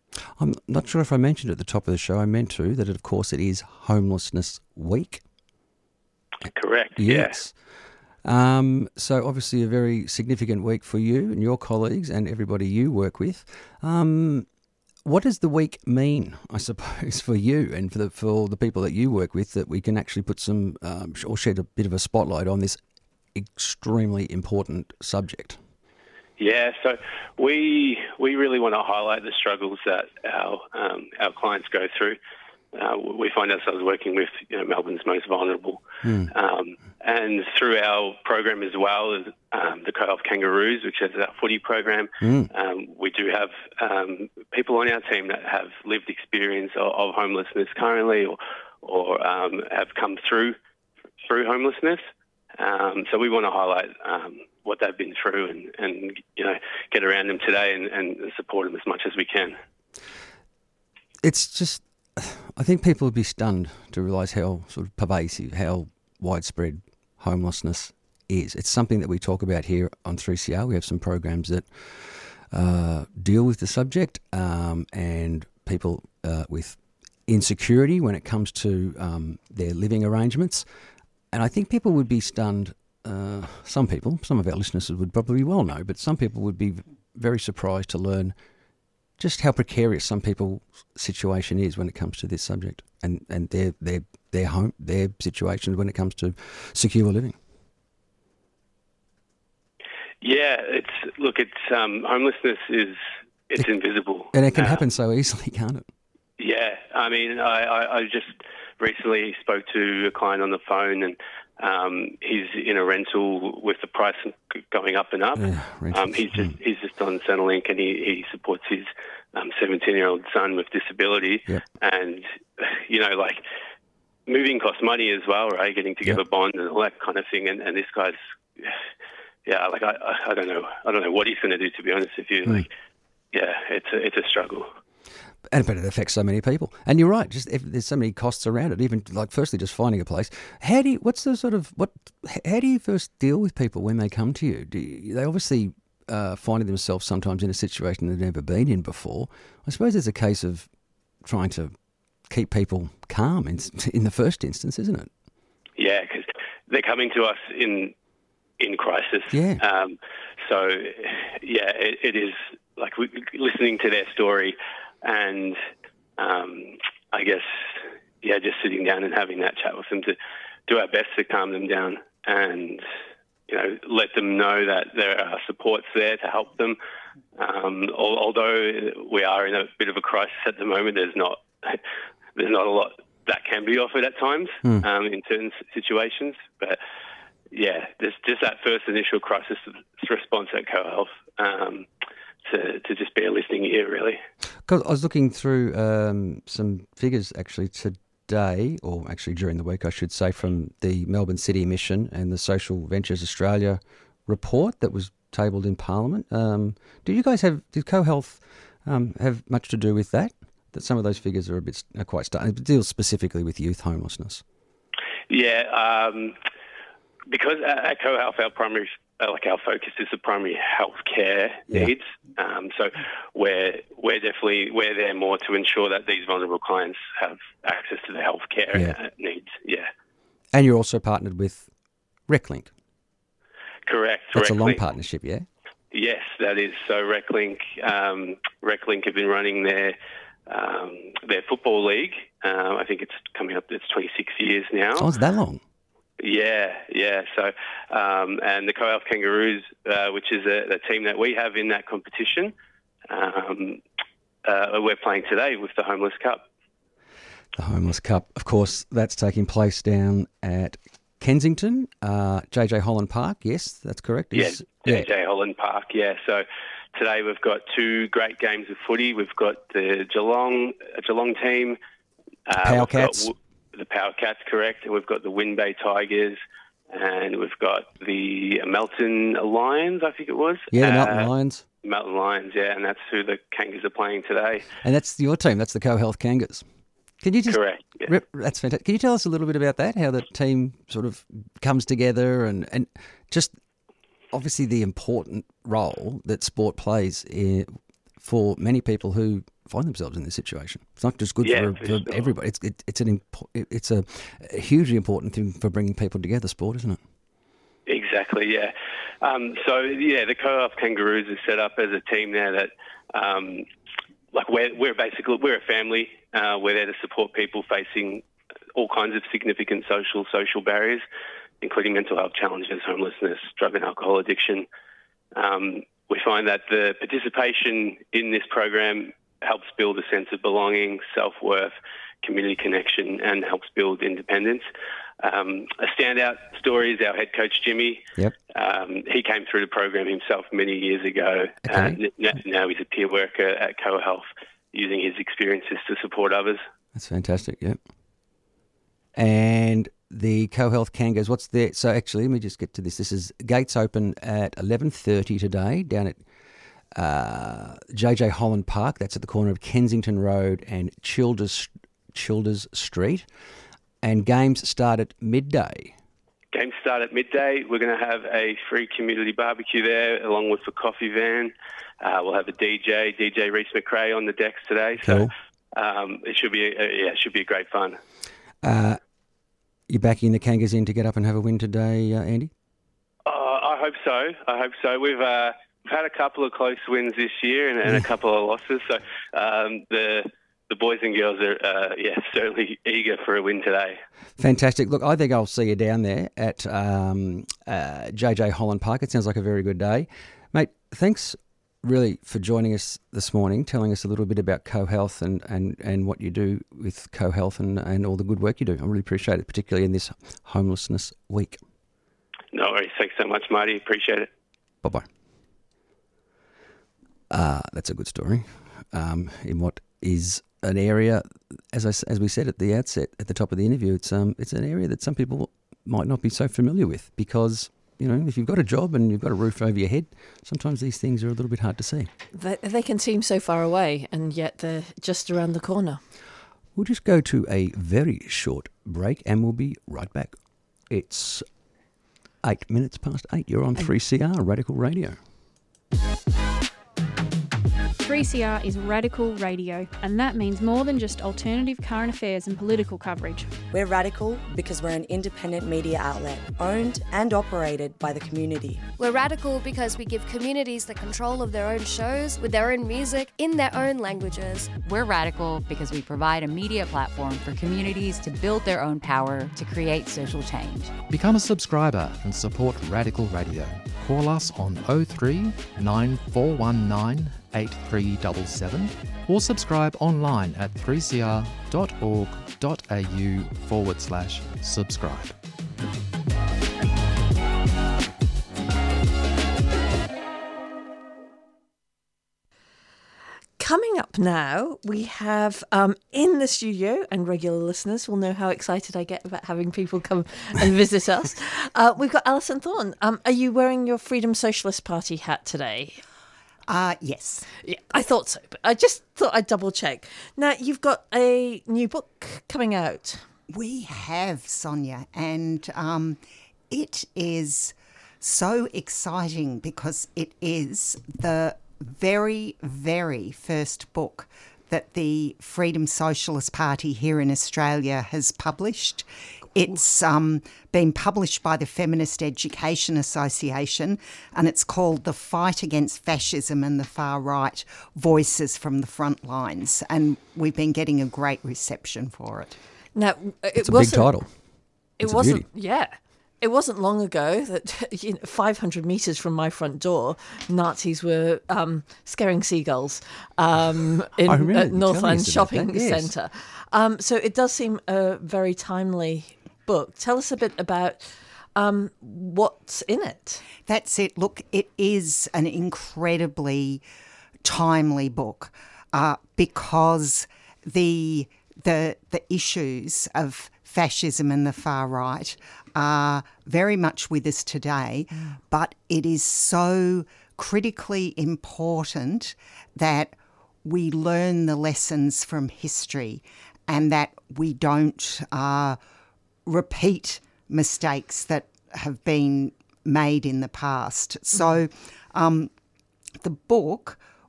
I'm not sure if I mentioned at the top of the show. I meant to, that of course it is Homelessness Week. Correct. Yes. So obviously a very significant week for you and your colleagues and everybody you work with. What does the week mean, I suppose, for you and for the people that you work with, that we can actually put some or shed a bit of a spotlight on this extremely important subject? Yeah, so we really want to highlight the struggles that our clients go through. We find ourselves working with Melbourne's most vulnerable, and through our program as well, the Co-Health Kangaroos, which is our footy program, we do have people on our team that have lived experience of homelessness currently, or have come through homelessness. So we want to highlight what they've been through and get around them today and support them as much as we can. It's just, I think people would be stunned to realise how sort of pervasive, how widespread homelessness is. It's something that we talk about here on 3CR. We have some programs that deal with the subject, and people with insecurity when it comes to their living arrangements. And I think people would be stunned. Some of our listeners would probably well know, but some people would be very surprised to learn just how precarious some people's situation is when it comes to this subject, and their situations when it comes to secure living. Yeah, homelessness it's invisible, and it can happen so easily, can't it? Yeah, I mean, I just recently spoke to a client on the phone, and he's in a rental with the price going up and up. Yeah, he's just on Centrelink, and he supports his 17-year-old son with disability. Yep. And moving costs money as well, right? Getting together bond and all that kind of thing. And this guy's, I don't know what he's going to do, to be honest with you. It's a struggle. But it affects so many people. And you're right, just if there's so many costs around it, even firstly just finding a place. How do you first deal with people when they come to you? They obviously finding themselves sometimes in a situation they've never been in before. I suppose it's a case of trying to keep people calm in the first instance, isn't it? Yeah, because they're coming to us in crisis. Yeah. It is like listening to their story. And I guess, just sitting down and having that chat with them to do our best to calm them down and, let them know that there are supports there to help them. Although we are in a bit of a crisis at the moment, there's not a lot that can be offered at times in certain situations. But, there's just that first initial crisis response at Co-Health. To just be a listening ear, really. Because I was looking through some figures actually today, or actually during the week, I should say, from the Melbourne City Mission and the Social Ventures Australia report that was tabled in Parliament. Did Co-Health have much to do with that? That some of those figures are quite stark. It deals specifically with youth homelessness. Yeah, because at Co-Health, our focus is the primary health care needs. So we're there more to ensure that these vulnerable clients have access to the health care needs. Yeah. And you're also partnered with RecLink. Correct. That's RecLink. A long partnership, yeah? Yes, that is. So RecLink have been running their football league. I think it's coming up. It's 26 years now. Oh, it's that long. Yeah. So, and the Co-Health Kangaroos, which is the team that we have in that competition, we're playing today with the Homeless Cup. The Homeless Cup, of course, that's taking place down at Kensington, JJ Holland Park. Yes, that's correct. JJ Holland Park. Yeah. So today we've got two great games of footy. We've got the Geelong team, Power Cats. The Power Cats, correct. And we've got the Wynnum Bay Tigers, and we've got the Melton Lions, I think it was. Yeah, the Melton Lions. Melton Lions, yeah, and that's who the Kangas are playing today. And that's your team. That's the Co-Health Kangas. Can you just correct? Yeah. That's fantastic. Can you tell us a little bit about that? How the team sort of comes together, and just obviously the important role that sport plays for many people who find themselves in this situation. It's not just good Yeah, for sure. everybody. It's a hugely important thing for bringing people together, sport, isn't it? Exactly, yeah. The Co-Health Kangaroos is set up as a team now that, we're a family. We're there to support people facing all kinds of significant social barriers, including mental health challenges, homelessness, drug and alcohol addiction. We find that the participation in this program helps build a sense of belonging, self-worth, community connection, and helps build independence. A standout story is our head coach, Jimmy. Yep. He came through the program himself many years ago. Okay. Now he's a peer worker at Co-Health, using his experiences to support others. That's fantastic, yep. And the Co-Health Kangas, what's there? So actually, let me just get to this. This is gates open at 11:30 today down at JJ Holland Park. That's at the corner of Kensington Road and Childers Street. And games start at midday. Games start at midday. We're going to have a free community barbecue there, along with the coffee van. We'll have a DJ Reese McRae on the decks today. Cool. So it should be a great fun. You're backing the Kangas in to get up and have a win today, Andy? I hope so. We've had a couple of close wins this year and a couple of losses. So the boys and girls are certainly eager for a win today. Fantastic. Look, I think I'll see you down there at JJ Holland Park. It sounds like a very good day. Mate, thanks really for joining us this morning, telling us a little bit about Co-Health and what you do with Co-Health and all the good work you do. I really appreciate it, particularly in this homelessness week. No worries. Thanks so much, Marty. Appreciate it. Bye-bye. That's a good story. In what is an area, as we said at the outset, at the top of the interview, it's an area that some people might not be so familiar with because, you know, if you've got a job and you've got a roof over your head, sometimes these things are a little bit hard to see. They can seem so far away, and yet they're just around the corner. We'll just go to a very short break and we'll be right back. It's 8 minutes past 8. You're on 3CR Radical Radio. 3CR is Radical Radio, and that means more than just alternative current affairs and political coverage. We're radical because we're an independent media outlet, owned and operated by the community. We're radical because we give communities the control of their own shows, with their own music, in their own languages. We're radical because we provide a media platform for communities to build their own power to create social change. Become a subscriber and support Radical Radio. Call us on 03 9419 8377 or subscribe online at 3cr.org.au/subscribe. Coming up now, we have in the studio, and regular listeners will know how excited I get about having people come and visit us. We've got Alison Thorne. Are you wearing your Freedom Socialist Party hat today? Yes. Yeah, I thought so, but I just thought I'd double check. Now, you've got a new book coming out. We have, Sonia, and it is so exciting because it is the very, very first book that the Freedom Socialist Party here in Australia has published. It's been published by the Feminist Education Association, and it's called The Fight Against Fascism and the Far Right, Voices from the Front Lines, and we've been getting a great reception for it. Now, it's a big title. It wasn't, yeah. It wasn't long ago that 500 metres from my front door, Nazis were scaring seagulls in Northland Shopping Centre. So it does seem a very timely book. Tell us a bit about what's in it. That's it. Look, it is an incredibly timely book because the issues of fascism and the far right are very much with us today, but it is so critically important that we learn the lessons from history and that we don't repeat mistakes that have been made in the past. So the book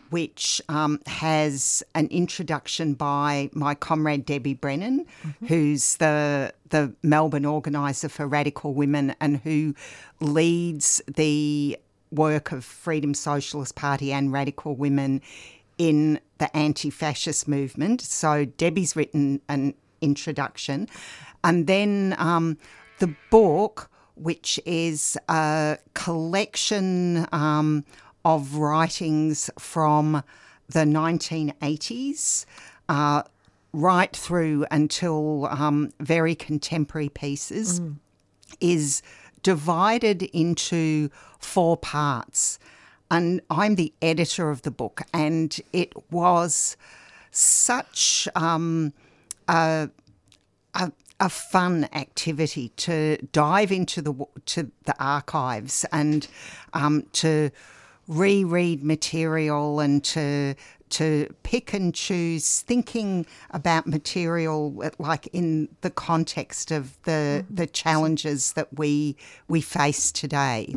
which has an introduction by my comrade Debbie Brennan, who's the Melbourne organiser for Radical Women and who leads the work of Freedom Socialist Party and Radical Women in the anti-fascist movement. So Debbie's written an introduction. And then the book, which is a collection of writings from the 1980s right through until very contemporary pieces, is divided into 4 parts. And I'm the editor of the book, and it was such a fun activity to dive into the archives and to reread material and to pick and choose, thinking about material like in the context of the challenges that we face today.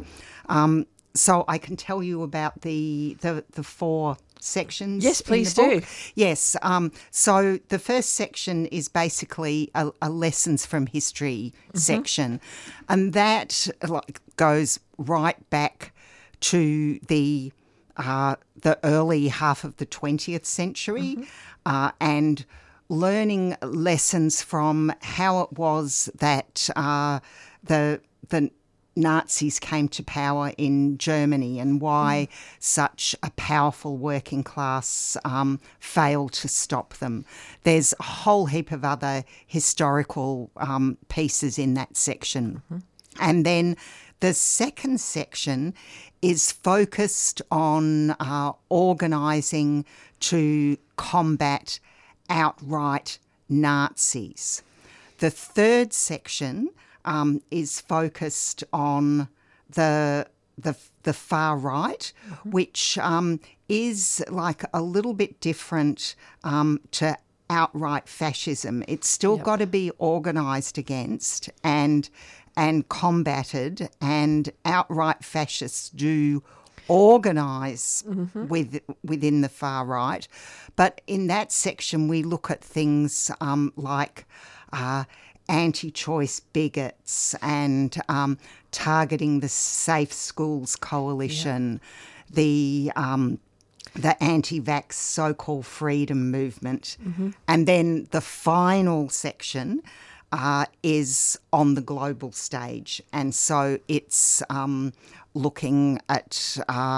So I can tell you about the 4 sections. Yes, please in the do. book. Yes. So the first section is basically a lessons from history section, and that goes right back to the early half of the 20th century, and learning lessons from how it was that the Nazis came to power in Germany and why such a powerful working class failed to stop them. There's a whole heap of other historical pieces in that section. And then the second section is focused on organising to combat outright Nazis. The third section is focused on the far right, which is like a little bit different to outright fascism. It's still got to be organised against and combated, and outright fascists do organise within the far right. But in that section, we look at things like anti-choice bigots and targeting the Safe Schools Coalition, the anti-vax so-called freedom movement. And then the final section is on the global stage. And so it's looking at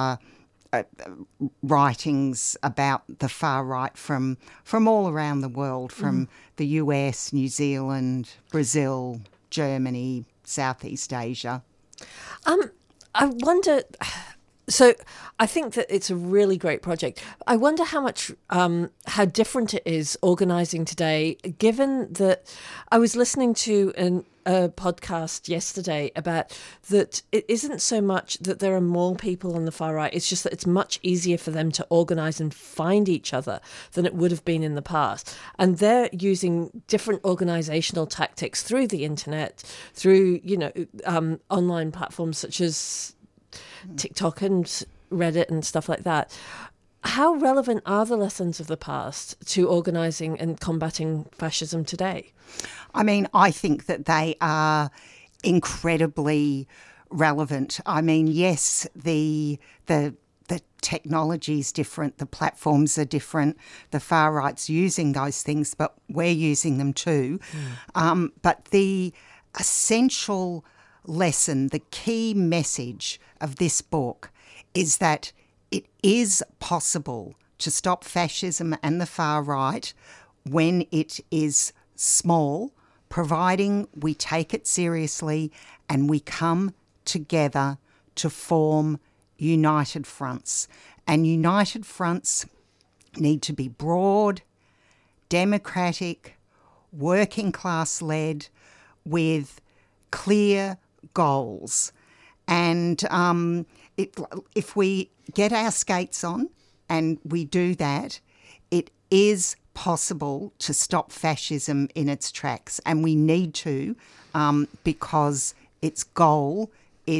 writings about the far right from all around the world, from the US, New Zealand, Brazil, Germany, Southeast Asia. I wonder... So I think that it's a really great project. I wonder how much, how different it is organising today, given that I was listening to a podcast yesterday about that it isn't so much that there are more people on the far right, it's just that it's much easier for them to organise and find each other than it would have been in the past. And they're using different organisational tactics through the internet, through, online platforms such as TikTok and Reddit and stuff like that. How relevant are the lessons of the past to organising and combating fascism today? I mean, I think that they are incredibly relevant. I mean, yes, the technology is different, the platforms are different, the far right's using those things, but we're using them too. But the essential lesson, the key message of this book is that it is possible to stop fascism and the far right when it is small, providing we take it seriously and we come together to form united fronts. And united fronts need to be broad, democratic, working class led, with clear goals. And if we get our skates on and we do that, it is possible to stop fascism in its tracks. And we need to, because its goal is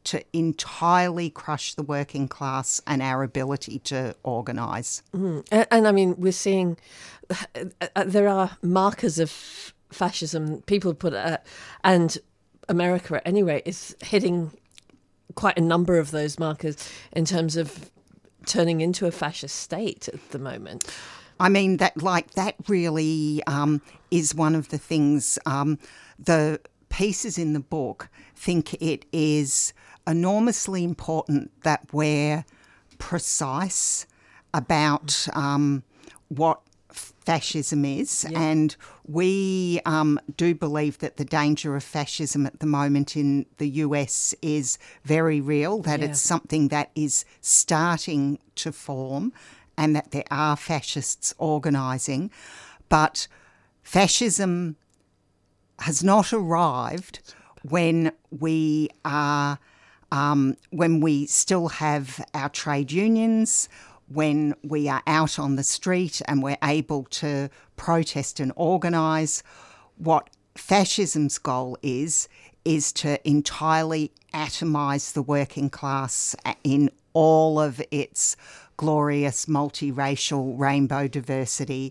to entirely crush the working class and our ability to organise. And I mean, we're seeing there are markers of fascism. People put and America, at any rate, is hitting quite a number of those markers in terms of turning into a fascist state at the moment. I mean, that really is one of the things. The pieces in the book think it is enormously important that we're precise about what fascism is, and we do believe that the danger of fascism at the moment in the US is very real, that it's something that is starting to form and that there are fascists organising. But fascism has not arrived when we are, when we still have our trade unions, when we are out on the street and we're able to protest and organise. What fascism's goal is to entirely atomise the working class in all of its glorious multiracial rainbow diversity,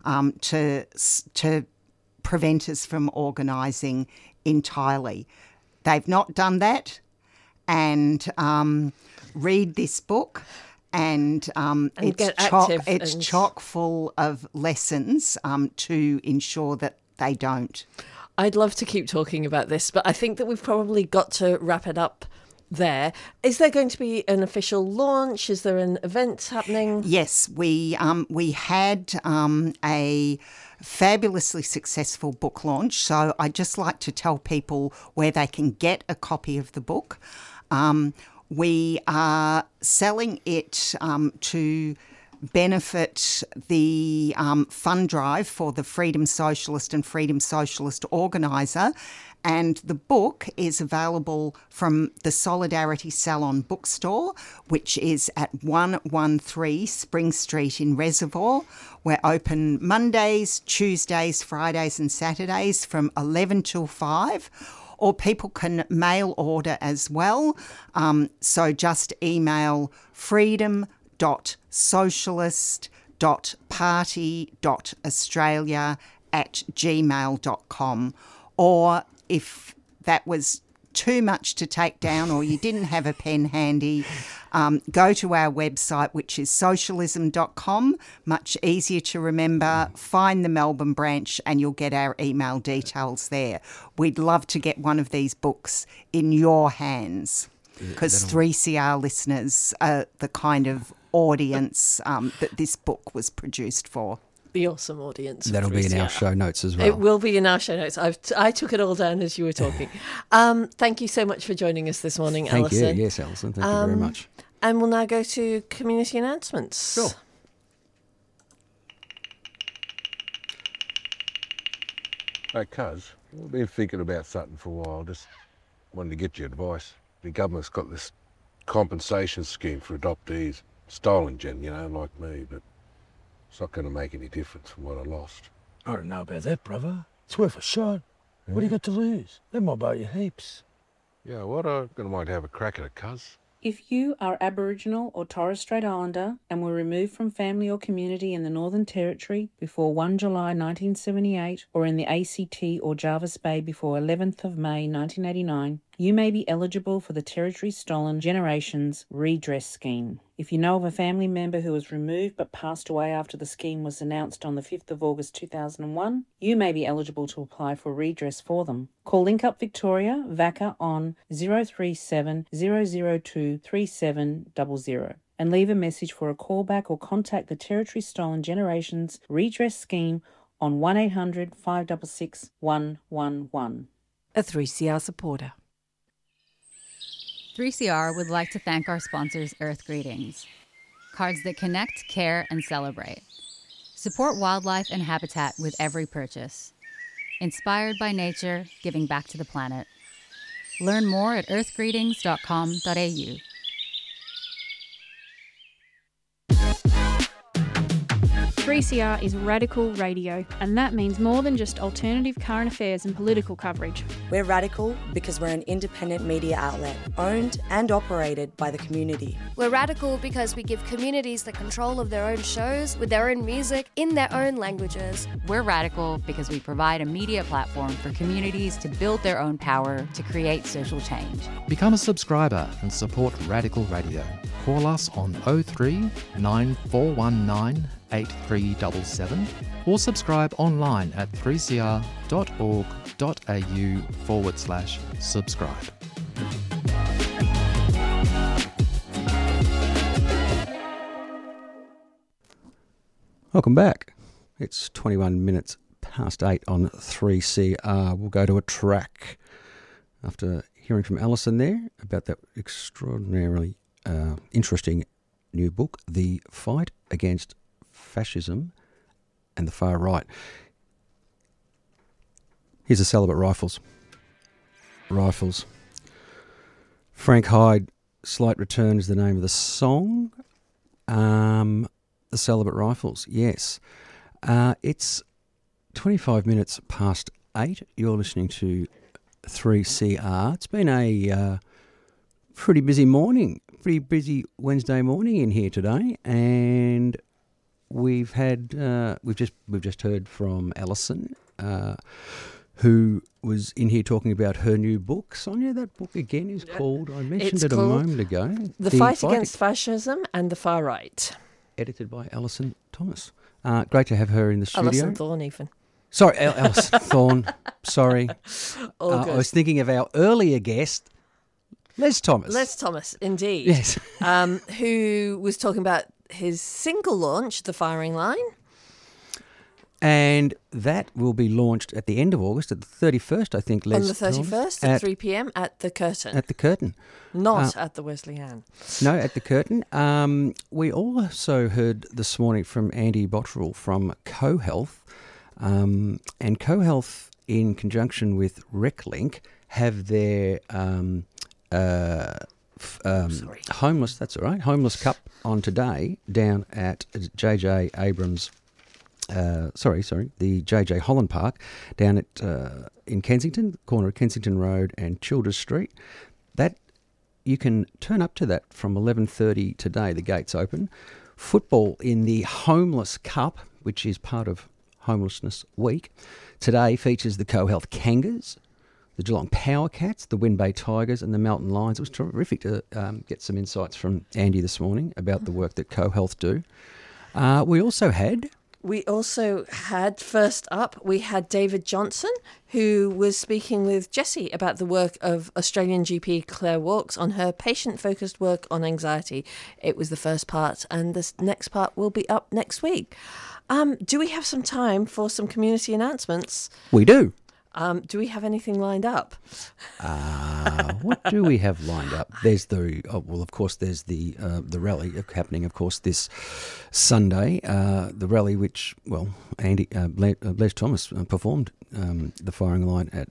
to prevent us from organising entirely. They've not done that, and read this book. And it's chock full of lessons to ensure that they don't. I'd love to keep talking about this, but I think that we've probably got to wrap it up there. Is there going to be an official launch? Is there an event happening? Yes, we had a fabulously successful book launch. So I'd just like to tell people where they can get a copy of the book. We are selling it to benefit the fund drive for the Freedom Socialist and Freedom Socialist Organiser. And the book is available from the Solidarity Salon bookstore, which is at 113 Spring Street in Reservoir. We're open Mondays, Tuesdays, Fridays and Saturdays from 11 till 5. Or people can mail order as well. So just email freedom.socialist.party.australia@gmail.com. Or if that was too much to take down or you didn't have a pen handy, go to our website, which is socialism.com, much easier to remember. Find the Melbourne branch and you'll get our email details there. We'd love to get one of these books in your hands, because 3CR listeners are the kind of audience that this book was produced for. The awesome audience. That'll be in our show notes as well. It will be in our show notes. I took it all down as you were talking. Thank you so much for joining us this morning, Alison. Thank you. Yes, Alison. Thank you very much. And we'll now go to community announcements. Sure. Hey, cuz, I've been thinking about something for a while. Just wanted to get your advice. The government's got this compensation scheme for adoptees. Stolen gen, like me, but it's not going to make any difference from what I lost. I don't know about that, brother. It's worth a shot. What do you got to lose? That might buy you heaps. Yeah, what? I'm going to might have a crack at it, cuz. If you are Aboriginal or Torres Strait Islander and were removed from family or community in the Northern Territory before 1 July 1978 or in the ACT or Jervis Bay before 11th of May 1989, you may be eligible for the Territory Stolen Generations Redress Scheme. If you know of a family member who was removed but passed away after the scheme was announced on the 5th of August 2001, you may be eligible to apply for redress for them. Call Link Up Victoria, VACA, on 037 002 3700 and leave a message for a callback or contact the Territory Stolen Generations Redress Scheme on 1800 566 111. A 3CR supporter. 3CR would like to thank our sponsors, Earth Greetings. Cards that connect, care, and celebrate. Support wildlife and habitat with every purchase. Inspired by nature, giving back to the planet. Learn more at earthgreetings.com.au. 3CR is radical radio, and that means more than just alternative current affairs and political coverage. We're radical because we're an independent media outlet, owned and operated by the community. We're radical because we give communities the control of their own shows, with their own music, in their own languages. We're radical because we provide a media platform for communities to build their own power to create social change. Become a subscriber and support Radical Radio. Call us on 03 9419 8377 or subscribe online at 3cr.org.au/subscribe. Welcome back. It's 21 minutes past 8 on 3CR. We'll go to a track after hearing from Alison there about that extraordinarily interesting new book, The Fight Against Fascism and the Far Right. Here's the Celibate Rifles. Frank Hyde, Slight Return is the name of the song. The Celibate Rifles, yes. It's 25 minutes past 8. You're listening to 3CR. It's been a pretty busy morning, pretty busy Wednesday morning in here today, and we've just heard from Alison, who was in here talking about her new book. Sonia, that book again is called, I mentioned it a moment ago, The Fight Against Fascism and the Far Right. Edited by Alison Thomas. Great to have her in the studio. Alison Thorne, even. Sorry, Alison Thorne. Sorry. All good. I was thinking of our earlier guest, Les Thomas. Les Thomas, indeed. Yes. Who was talking about his single launch, The Firing Line. And that will be launched at the end of August, at the 31st, I think, Les. On the 31st at 3 p.m. at the Curtain. At the Curtain. Not at the Wesleyan. No, at the Curtain. We also heard this morning from Andy Botterill from CoHealth. And CoHealth, in conjunction with RecLink, have their homeless, that's all right, Homeless Cup on today down at JJ Abrams, the JJ Holland Park down at in Kensington, corner of Kensington Road and Childers Street. That you can turn up to that from 11:30 today. The gates open. Football in the Homeless Cup, which is part of Homelessness Week, today features the CoHealth Kangas, the Geelong Power Cats, the Wynn Bay Tigers and the Melton Lions. It was terrific to get some insights from Andy this morning about the work that CoHealth do. We also had, first up, we had David Johnson, who was speaking with Jessie about the work of Australian GP Claire Walks on her patient-focused work on anxiety. It was the first part, and this next part will be up next week. Do we have some time for some community announcements? We do. Do we have anything lined up? What do we have lined up? There's of course, there's the rally happening, of course, this Sunday. The rally, which, Les Thomas performed the firing line at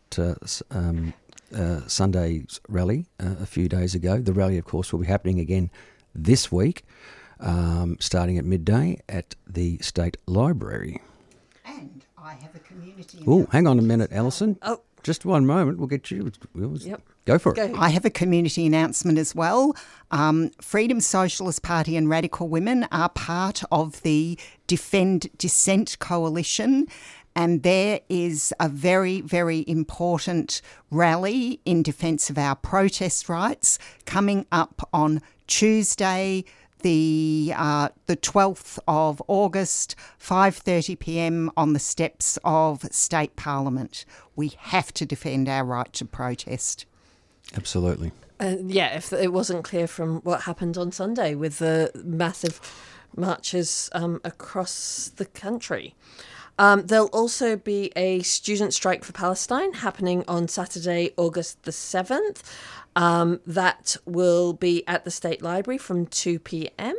Sunday's rally a few days ago. The rally, of course, will be happening again this week, starting at midday at the State Library. And I have a community... Oh, hang on a minute, Alison. Oh. Just one moment. We'll get you... Go for it. I have a community announcement as well. Freedom Socialist Party and Radical Women are part of the Defend Dissent Coalition, and there is a very, very important rally in defence of our protest rights coming up on Tuesday, the 12th of August, 5:30 p.m. on the steps of State Parliament. We have to defend our right to protest. Absolutely. If it wasn't clear from what happened on Sunday with the massive marches across the country. There'll also be a student strike for Palestine happening on Saturday, August the 7th. That will be at the State Library from 2 p.m.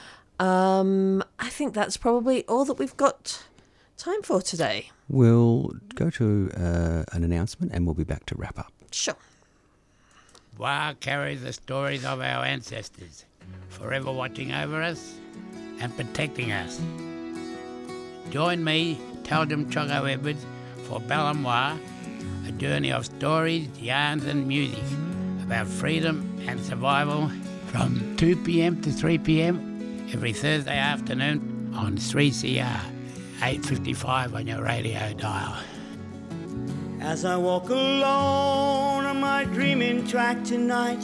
I think that's probably all that we've got time for today. We'll go to an announcement and we'll be back to wrap up. Sure. Wa carries the stories of our ancestors, forever watching over us and protecting us. Join me, Taldum Choco Edwards, for Balamoir, a journey of stories, yarns and music about freedom and survival from 2 p.m. to 3 p.m. every Thursday afternoon on 3CR, 855 on your radio dial. As I walk alone on my dreaming track tonight,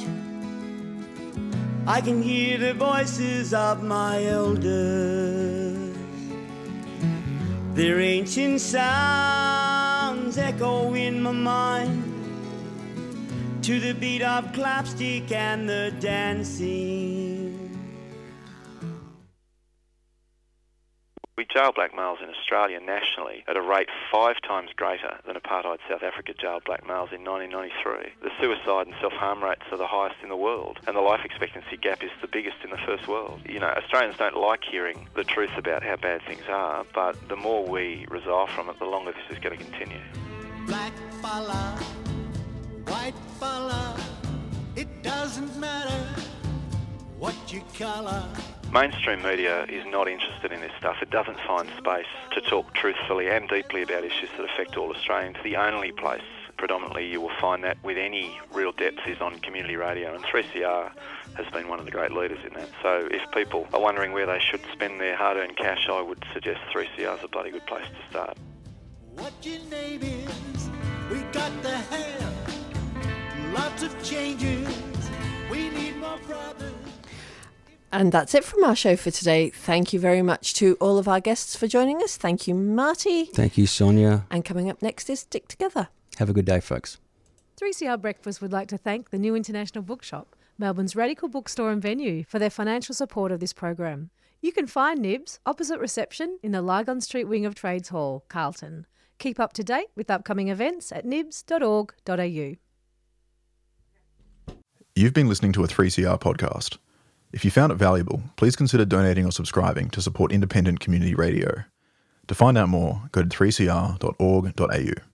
I can hear the voices of my elders. Their ancient sounds echo in my mind to the beat of clapstick and the dancing. We jail black males in Australia nationally at a rate 5 times greater than apartheid South Africa jailed black males in 1993. The suicide and self-harm rates are the highest in the world, and the life expectancy gap is the biggest in the first world. You know, Australians don't like hearing the truth about how bad things are, but the more we resolve from it, the longer this is going to continue. Black fella, white fella, it doesn't matter what you colour. Mainstream media is not interested in this stuff. It doesn't find space to talk truthfully and deeply about issues that affect all Australians. The only place predominantly you will find that with any real depth is on community radio, and 3CR has been one of the great leaders in that. So if people are wondering where they should spend their hard-earned cash, I would suggest 3CR is a bloody good place to start. What your name is, we got the hair, lots of changes, we need more brothers. And that's it from our show for today. Thank you very much to all of our guests for joining us. Thank you, Marty. Thank you, Sonia. And coming up next is Stick Together. Have a good day, folks. 3CR Breakfast would like to thank the New International Bookshop, Melbourne's radical bookstore and venue, for their financial support of this program. You can find Nibs opposite reception in the Lygon Street wing of Trades Hall, Carlton. Keep up to date with upcoming events at nibs.org.au. You've been listening to a 3CR podcast. If you found it valuable, please consider donating or subscribing to support independent community radio. To find out more, go to 3cr.org.au.